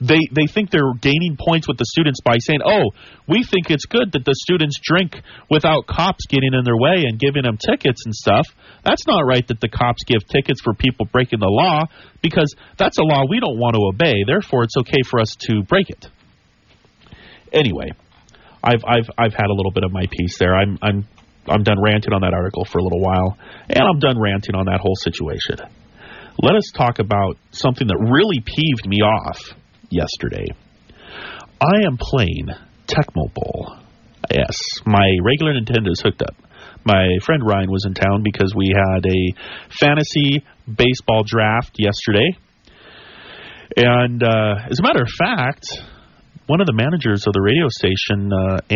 they think they're gaining points with the students by saying, oh, we think it's good that the students drink without cops getting in their way and giving them tickets and stuff. That's not right that the cops give tickets for people breaking the law, because that's a law we don't want to obey. Therefore, it's okay for us to break it. Anyway, I've had a little bit of my piece there. I'm done ranting on that article for a little while, and I'm done ranting on that whole situation. Let us talk about something that really peeved me off yesterday. I am playing Tecmo Bowl. Yes, my regular Nintendo's hooked up. My friend Ryan was in town because we had a fantasy baseball draft yesterday. And as a matter of fact, one of the managers of the radio station,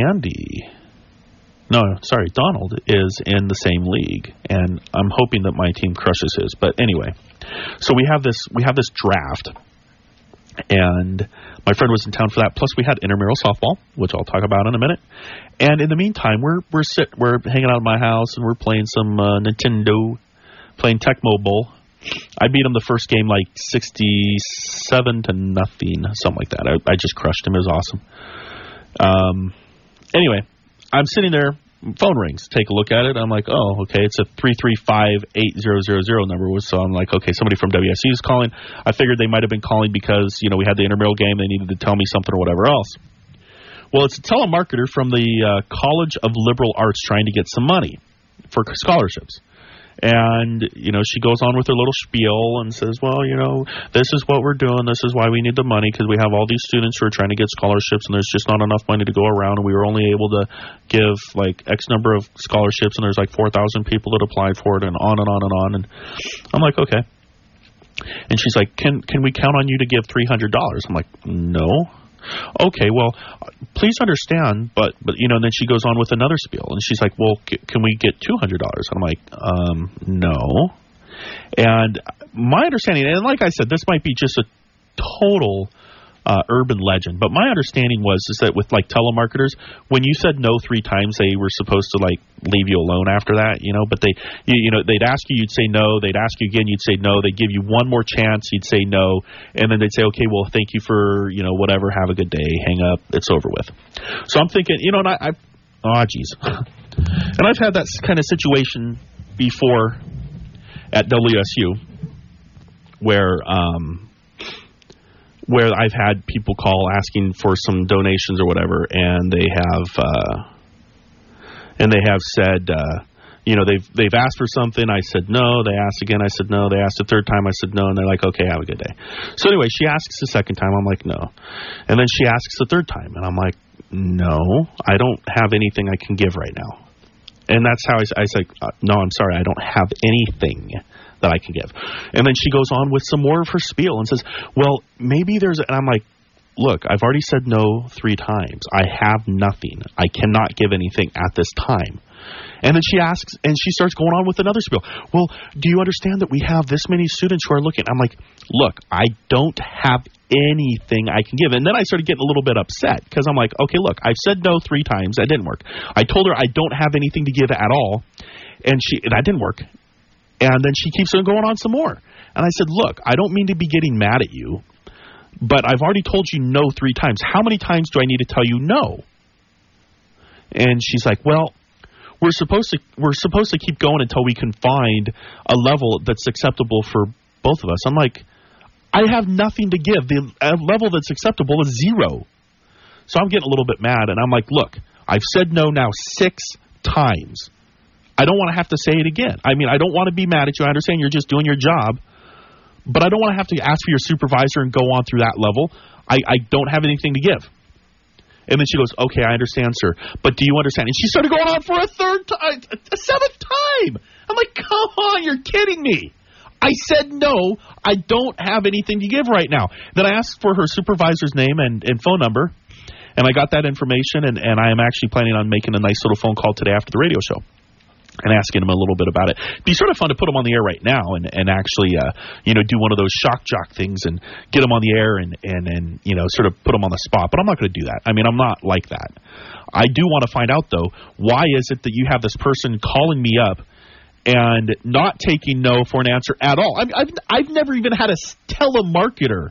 Donald, is in the same league, and I'm hoping that my team crushes his. But anyway, so we have this draft, and my friend was in town for that. Plus, we had intramural softball, which I'll talk about in a minute. And in the meantime, we're hanging out at my house, and we're playing some Nintendo, playing Tecmo Bowl. I beat him the first game like 67-0, something like that. I just crushed him. It was awesome. Anyway, I'm sitting there. Phone rings. Take a look at it. I'm like, oh, okay. It's a 335-8000 number. So I'm like, okay, somebody from WSU is calling. I figured they might have been calling because, we had the intramural game. They needed to tell me something or whatever else. Well, it's a telemarketer from the College of Liberal Arts trying to get some money for scholarships. And, she goes on with her little spiel and says, well, this is what we're doing. This is why we need the money, because we have all these students who are trying to get scholarships, and there's just not enough money to go around, and we were only able to give, like, X number of scholarships, and there's, like, 4,000 people that applied for it, and on and on and on. And I'm like, okay. And she's like, can we count on you to give $300? I'm like, no. Okay, well, please understand, but and then she goes on with another spiel, and she's like, well, can we get $200? I'm like, no. And my understanding, and like I said, this might be just a total urban legend, but my understanding is that with like telemarketers, when you said no 3 times, they were supposed to like leave you alone after that, but they'd ask you, you'd say no, they'd ask you again, you'd say no, they'd give you one more chance, you'd say no, and then they'd say, okay, well, thank you for, whatever, have a good day, hang up, it's over with. So I'm thinking, and and I've had that kind of situation before at WSU where I've had people call asking for some donations or whatever, and they have said, they've asked for something. I said no. They asked again. I said no. They asked a third time. I said no. And they're like, okay, have a good day. So anyway, she asks the second time. I'm like, no. And then she asks the third time, and I'm like, no, I don't have anything I can give right now. And that's how I said, no, I'm sorry, I don't have anything that I can give. And then she goes on with some more of her spiel and says, well, maybe there's... And I'm like, look, I've already said no 3 times. I have nothing. I cannot give anything at this time. And then she asks, and she starts going on with another spiel. Well, do you understand that we have this many students who are looking? I'm like, look, I don't have anything I can give. And then I started getting a little bit upset because I'm like, okay, look, I've said no 3 times. That didn't work. I told her I don't have anything to give at all, and that didn't work. And then she keeps on going on some more. And I said, look, I don't mean to be getting mad at you, but I've already told you no 3 times. How many times do I need to tell you no? And she's like, well, we're supposed to keep going until we can find a level that's acceptable for both of us. I'm like, I have nothing to give. The level that's acceptable is 0. So I'm getting a little bit mad, and I'm like, look, I've said no now 6 times. I don't want to have to say it again. I mean, I don't want to be mad at you. I understand you're just doing your job, but I don't want to have to ask for your supervisor and go on through that level. I don't have anything to give. And then she goes, okay, I understand, sir, but do you understand? And she started going on for a 7th time. I'm like, come on, you're kidding me. I said no, I don't have anything to give right now. Then I asked for her supervisor's name and phone number, and I got that information, and I am actually planning on making a nice little phone call today after the radio show and asking him a little bit about it. It'd be sort of fun to put him on the air right now and actually, do one of those shock jock things and get him on the air and sort of put him on the spot. But I'm not going to do that. I mean, I'm not like that. I do want to find out, though, why is it that you have this person calling me up and not taking no for an answer at all? I've never even had a telemarketer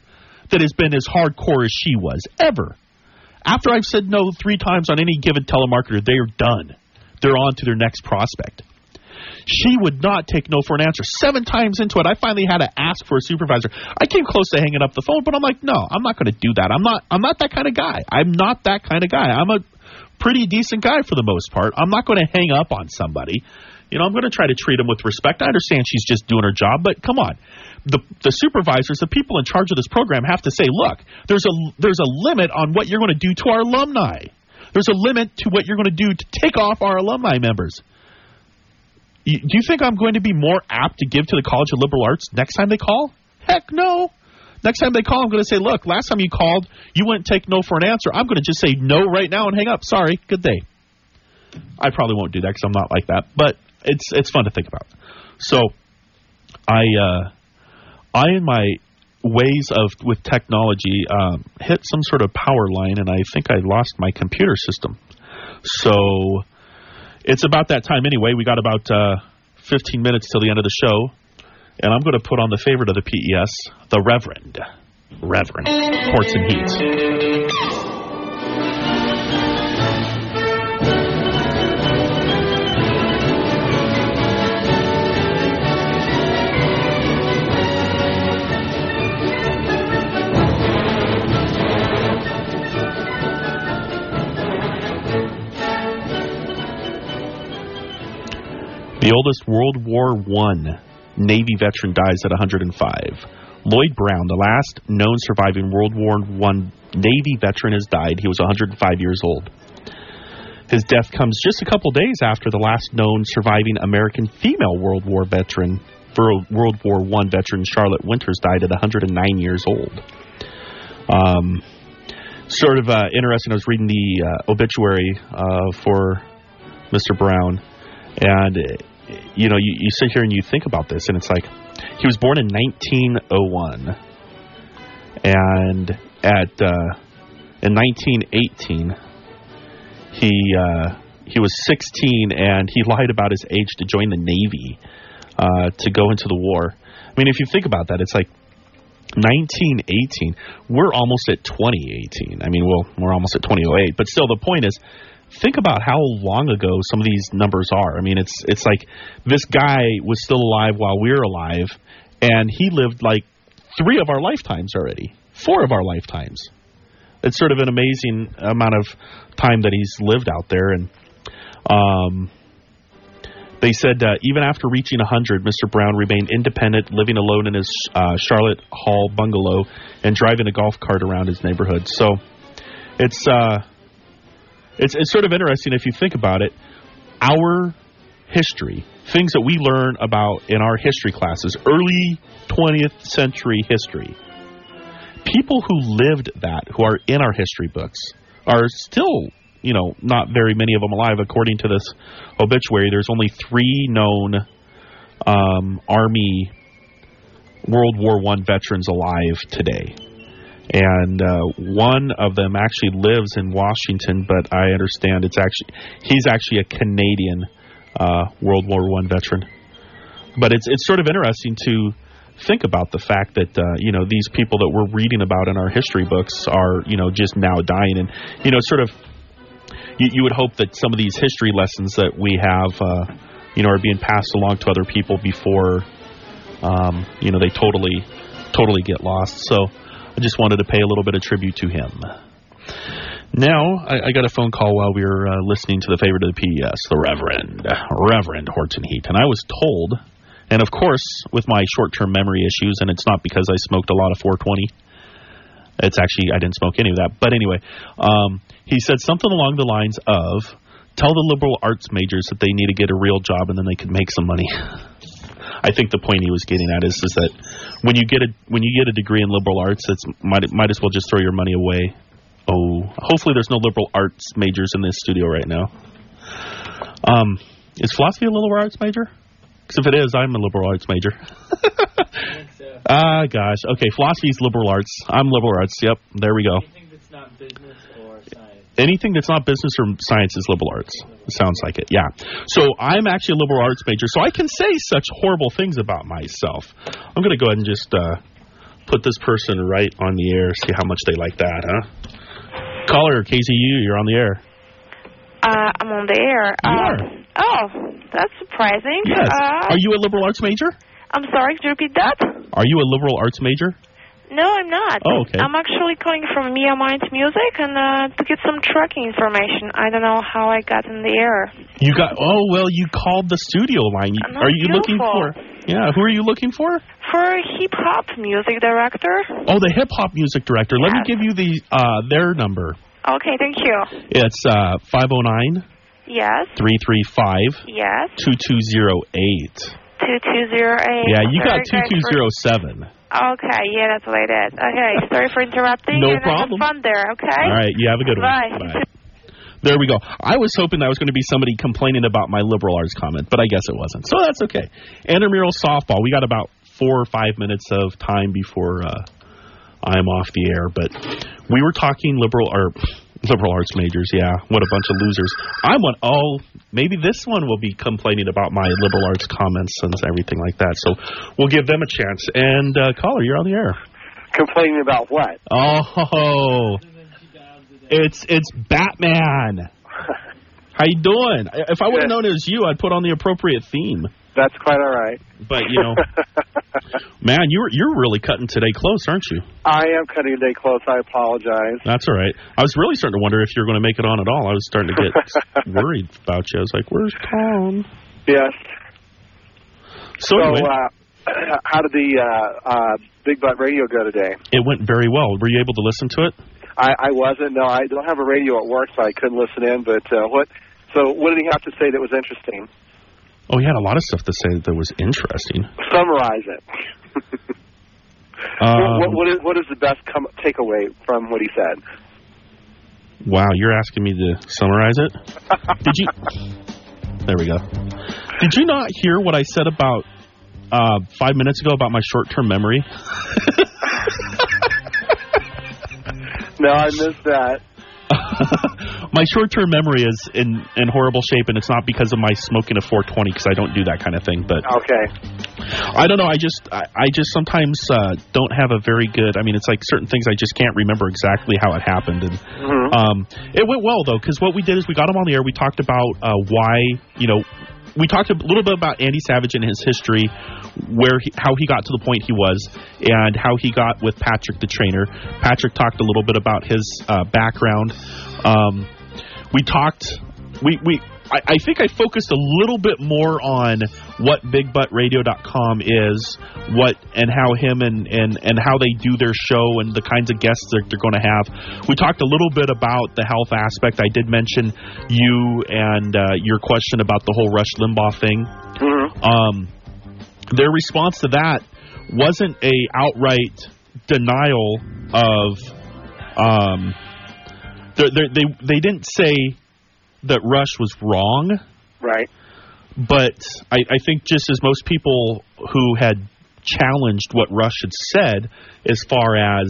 that has been as hardcore as she was, ever. After I've said no 3 times on any given telemarketer, they are done. They're on to their next prospect. She would not take no for an answer. 7 times into it, I finally had to ask for a supervisor. I came close to hanging up the phone, but I'm like, no, I'm not going to do that. I'm not that kind of guy. I'm not that kind of guy. I'm a pretty decent guy for the most part. I'm not going to hang up on somebody. You know, I'm going to try to treat them with respect. I understand she's just doing her job, but come on. The supervisors, the people in charge of this program have to say, look, there's a limit on what you're going to do to our alumni. There's a limit to what you're going to do to take off our alumni members. Do you think I'm going to be more apt to give to the College of Liberal Arts next time they call? Heck no. Next time they call, I'm going to say, look, last time you called, you wouldn't take no for an answer. I'm going to just say no right now and hang up. Sorry. Good day. I probably won't do that because I'm not like that, but it's fun to think about. So I in my ways with technology hit some sort of power line, and I think I lost my computer system. So it's about that time anyway. We got about 15 minutes till the end of the show, and I'm going to put on the favorite of the PES, the Reverend Horton Heat. The oldest World War I Navy veteran dies at 105. Lloyd Brown, the last known surviving World War I Navy veteran, has died. He was 105 years old. His death comes just a couple days after the last known surviving American female World War I veteran, Charlotte Winters, died at 109 years old. Sort of interesting, I was reading the obituary for Mr. Brown, and you know, you sit here and you think about this, and it's like, he was born in 1901, and in 1918, he was 16, and he lied about his age to join the Navy, to go into the war. I mean, if you think about that, it's like 1918. We're almost at 2018. I mean, we're almost at 2008, but still, the point is, think about how long ago some of these numbers are. I mean, it's like this guy was still alive while we were alive, and he lived like 3 of our lifetimes already, 4 of our lifetimes. It's sort of an amazing amount of time that he's lived out there. And they said even after reaching 100, Mr. Brown remained independent, living alone in his Charlotte Hall bungalow and driving a golf cart around his neighborhood. So it's sort of interesting if you think about it. Our history, things that we learn about in our history classes, early 20th century history, people who lived that, who are in our history books, are still, you know, not very many of them alive. According to this obituary, there's only 3 known Army World War I veterans alive today. And one of them actually lives in Washington, but I understand he's actually a Canadian World War I veteran. But it's sort of interesting to think about the fact that you know, these people that we're reading about in our history books are, you know, just now dying. And, you know, sort of you would hope that some of these history lessons that we have you know, are being passed along to other people before you know, they totally get lost. So I just wanted to pay a little bit of tribute to him. Now, I got a phone call while we were listening to the favorite of the PES, the Reverend Horton Heat. And I was told, and of course, with my short-term memory issues, and it's not because I smoked a lot of 420. It's actually, I didn't smoke any of that. But anyway, he said something along the lines of, tell the liberal arts majors that they need to get a real job and then they can make some money. I think the point he was getting at is that when you get a degree in liberal arts, it's might as well just throw your money away. Oh, hopefully there's no liberal arts majors in this studio right now. Is philosophy a liberal arts major? Because if it is, I'm a liberal arts major. I think so. Gosh. Okay, philosophy is liberal arts. I'm liberal arts. Yep, there we go. Anything that's not business or science. Anything that's not business or science is liberal arts. It sounds like it, yeah. So I'm actually a liberal arts major, so I can say such horrible things about myself. I'm going to go ahead and just put this person right on the air. See how much they like that, huh? Caller, KZU, you're on the air. I'm on the air. You are. Oh, that's surprising. Yes. Are you a liberal arts major? I'm sorry, could you repeat that? Are you a liberal arts major? No, I'm not. Oh, okay. I'm actually calling from Mia Mind Music and to get some trucking information. I don't know how I got in the air. You you called the studio line. Are you looking for? Yeah, who are you looking for? For a hip-hop music director. Oh, the hip-hop music director. Let me give you their number. Okay, thank you. It's 509. Yes. 335. Yes. 2208. 2208. Yeah, you got 2207. Okay, yeah, that's what I did. Okay, sorry for interrupting. No problem. Have fun there, okay? All right, you have a good Bye. one. Bye. There we go. I was hoping that was going to be somebody complaining about my liberal arts comment, but I guess it wasn't. So that's okay. Intramural softball. We got about 4 or 5 minutes of time before I'm off the air, but we were talking liberal arts majors. Yeah, what a bunch of losers. Maybe this one will be complaining about my liberal arts comments and everything like that. So we'll give them a chance. And caller, you're on the air. Complaining about what? Oh, it's Batman. How you doing? If I would have known it was you, I'd put on the appropriate theme. That's quite all right. But, man, you're really cutting today close, aren't you? I am cutting today close. I apologize. That's all right. I was really starting to wonder if you were going to make it on at all. I was starting to get worried about you. I was like, where's Tom? Yes. So anyway, how did the Big Butt Radio go today? It went very well. Were you able to listen to it? I wasn't. No, I don't have a radio at work, so I couldn't listen in. But what did he have to say that was interesting? Oh, he had a lot of stuff to say that was interesting. Summarize it. What is the best takeaway from what he said? Wow, you're asking me to summarize it? There we go. Did you not hear what I said about 5 minutes ago about my short-term memory? No, I missed that. My short-term memory is in horrible shape, and it's not because of my smoking a 420, because I don't do that kind of thing. But okay, I don't know. I just sometimes don't have a very good. I mean, it's like certain things I just can't remember exactly how it happened. And it went well though, because what we did is we got him on the air. We talked about why we talked a little bit about Andy Savage and his history, how he got to the point he was, and how he got with Patrick the trainer. Patrick talked a little bit about his background. We talked. I think I focused a little bit more on what BigButtRadio.com is, and how him and how they do their show and the kinds of guests that they're going to have. We talked a little bit about the health aspect. I did mention you and your question about the whole Rush Limbaugh thing. Mm-hmm. Their response to that wasn't a outright denial of. They didn't say that Rush was wrong. Right. But I think just as most people who had challenged what Rush had said, as far as,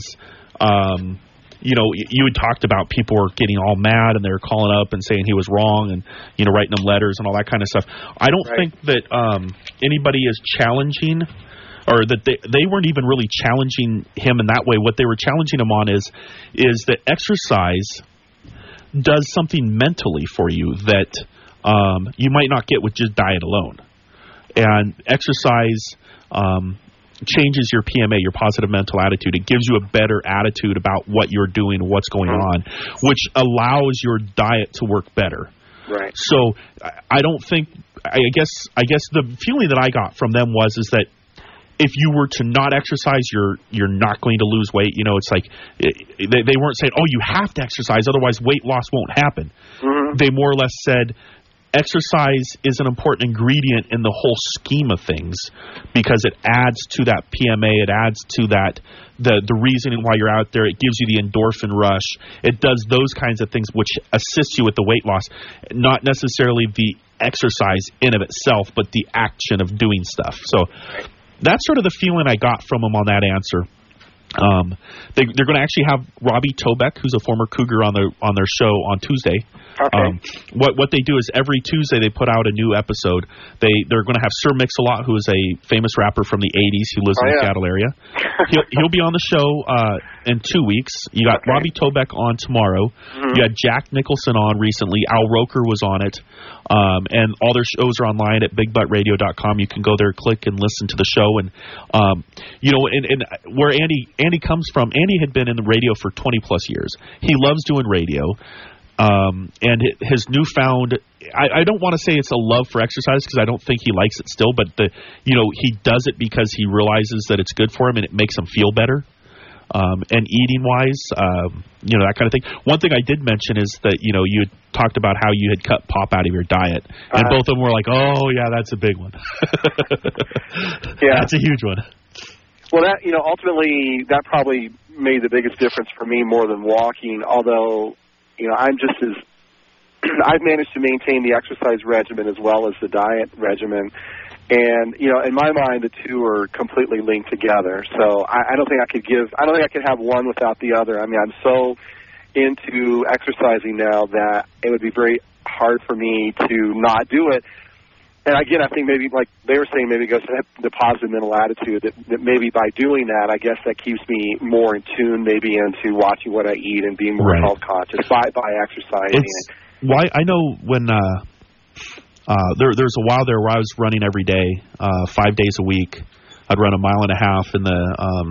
you had talked about people were getting all mad and they were calling up and saying he was wrong and, writing them letters and all that kind of stuff. I don't think that anybody is challenging, or that they weren't even really challenging him in that way. What they were challenging him on is that exercise does something mentally for you that you might not get with just diet alone. And exercise changes your PMA, your positive mental attitude. It gives you a better attitude about what you're doing and what's going on, which allows your diet to work better. Right. So I don't think, I guess the feeling that I got from them is that if you were to not exercise, you're not going to lose weight. It's like they weren't saying, oh, you have to exercise, otherwise weight loss won't happen. Mm-hmm. They more or less said exercise is an important ingredient in the whole scheme of things because it adds to that PMA, it adds to that the reasoning why you're out there. It gives you the endorphin rush. It does those kinds of things which assist you with the weight loss, not necessarily the exercise in of itself, but the action of doing stuff. So that's sort of the feeling I got from him on that answer. They're going to actually have Robbie Tobeck, who's a former Cougar, on their show on Tuesday. Okay. What they do is every Tuesday they put out a new episode. They're going to have Sir Mix-a-Lot, who is a famous rapper from the 80s who lives in the Seattle area. He'll be on the show in 2 weeks. You got Robbie Tobeck on tomorrow. You had Jack Nicholson on recently. Al Roker was on it. And all their shows are online at bigbuttradio.com. You can go there, click, and listen to the show. And and where Andy comes from, Andy had been in the radio for 20 plus years. He loves doing radio. And his newfound, I don't want to say it's a love for exercise because I don't think he likes it still, but he does it because he realizes that it's good for him and it makes him feel better. And eating wise, that kind of thing. One thing I did mention is that, you had talked about how you had cut pop out of your diet, and both of them were like, oh yeah, that's a big one. Yeah. That's a huge one. Well, that, ultimately that probably made the biggest difference for me more than walking, although, I'm just as I've managed to maintain the exercise regimen as well as the diet regimen. And, in my mind, the two are completely linked together. So I don't think I could have one without the other. I mean, I'm so into exercising now that it would be very hard for me to not do it. And again, I think maybe, like they were saying, maybe it goes to the positive mental attitude that maybe by doing that, I guess that keeps me more in tune, maybe into watching what I eat and being more health conscious by exercising. Why I know when there's a while there where I was running every day, 5 days a week. I'd run 1.5 miles in the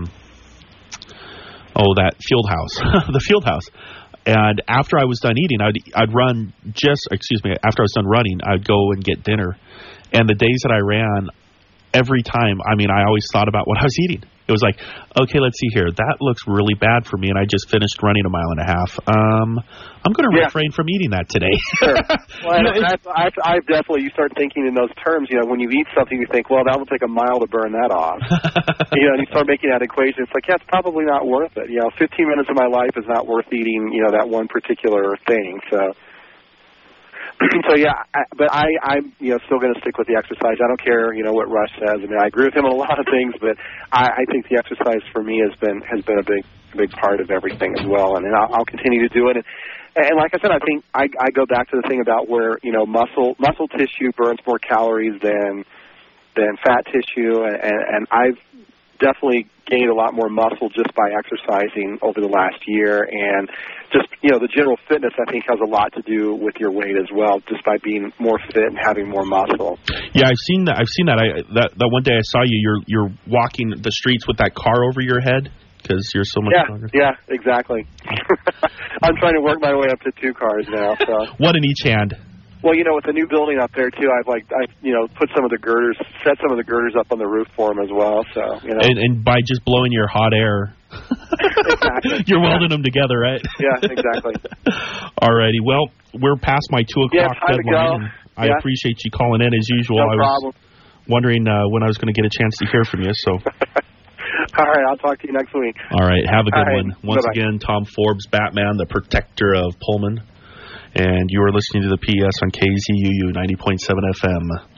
that field house, the field house. And after I was done eating, I'd run after I was done running, I'd go and get dinner. And the days that I ran, every time, I always thought about what I was eating. It was like, okay, let's see here. That looks really bad for me, and I just finished running 1.5 miles. I'm going to refrain from eating that today. Sure. Well, I've definitely, you start thinking in those terms. When you eat something, you think, well, that will take a mile to burn that off. And you start making that equation. It's like, yeah, it's probably not worth it. 15 minutes of my life is not worth eating, that one particular thing. So I'm still going to stick with the exercise. I don't care what Rush says. I agree with him on a lot of things, but I think the exercise for me has been a big part of everything as well, and I'll continue to do it. And like I said, I think I go back to the thing about where muscle tissue burns more calories than fat tissue, and I've definitely gained a lot more muscle just by exercising over the last year, and just the general fitness I think has a lot to do with your weight as well, just by being more fit and having more muscle. Yeah, I've seen that. That one day I saw you're walking the streets with that car over your head because you're so much stronger. Yeah, exactly. I'm trying to work my way up to 2 cars now. So. One in each hand. Well, with the new building up there too, I've put some of the girders, set some of the girders up on the roof for them as well. So and by just blowing your hot air, exactly. You're welding them together, right? Yeah, exactly. Alrighty, well, we're past my 2 o'clock deadline. I appreciate you calling in as usual. No problem. I was wondering when I was going to get a chance to hear from you. So. All right, I'll talk to you next week. All right, have a good one. Once Bye-bye. again, Tom Forbes, Batman, the protector of Pullman. And you are listening to the PS on KZUU 90.7 FM.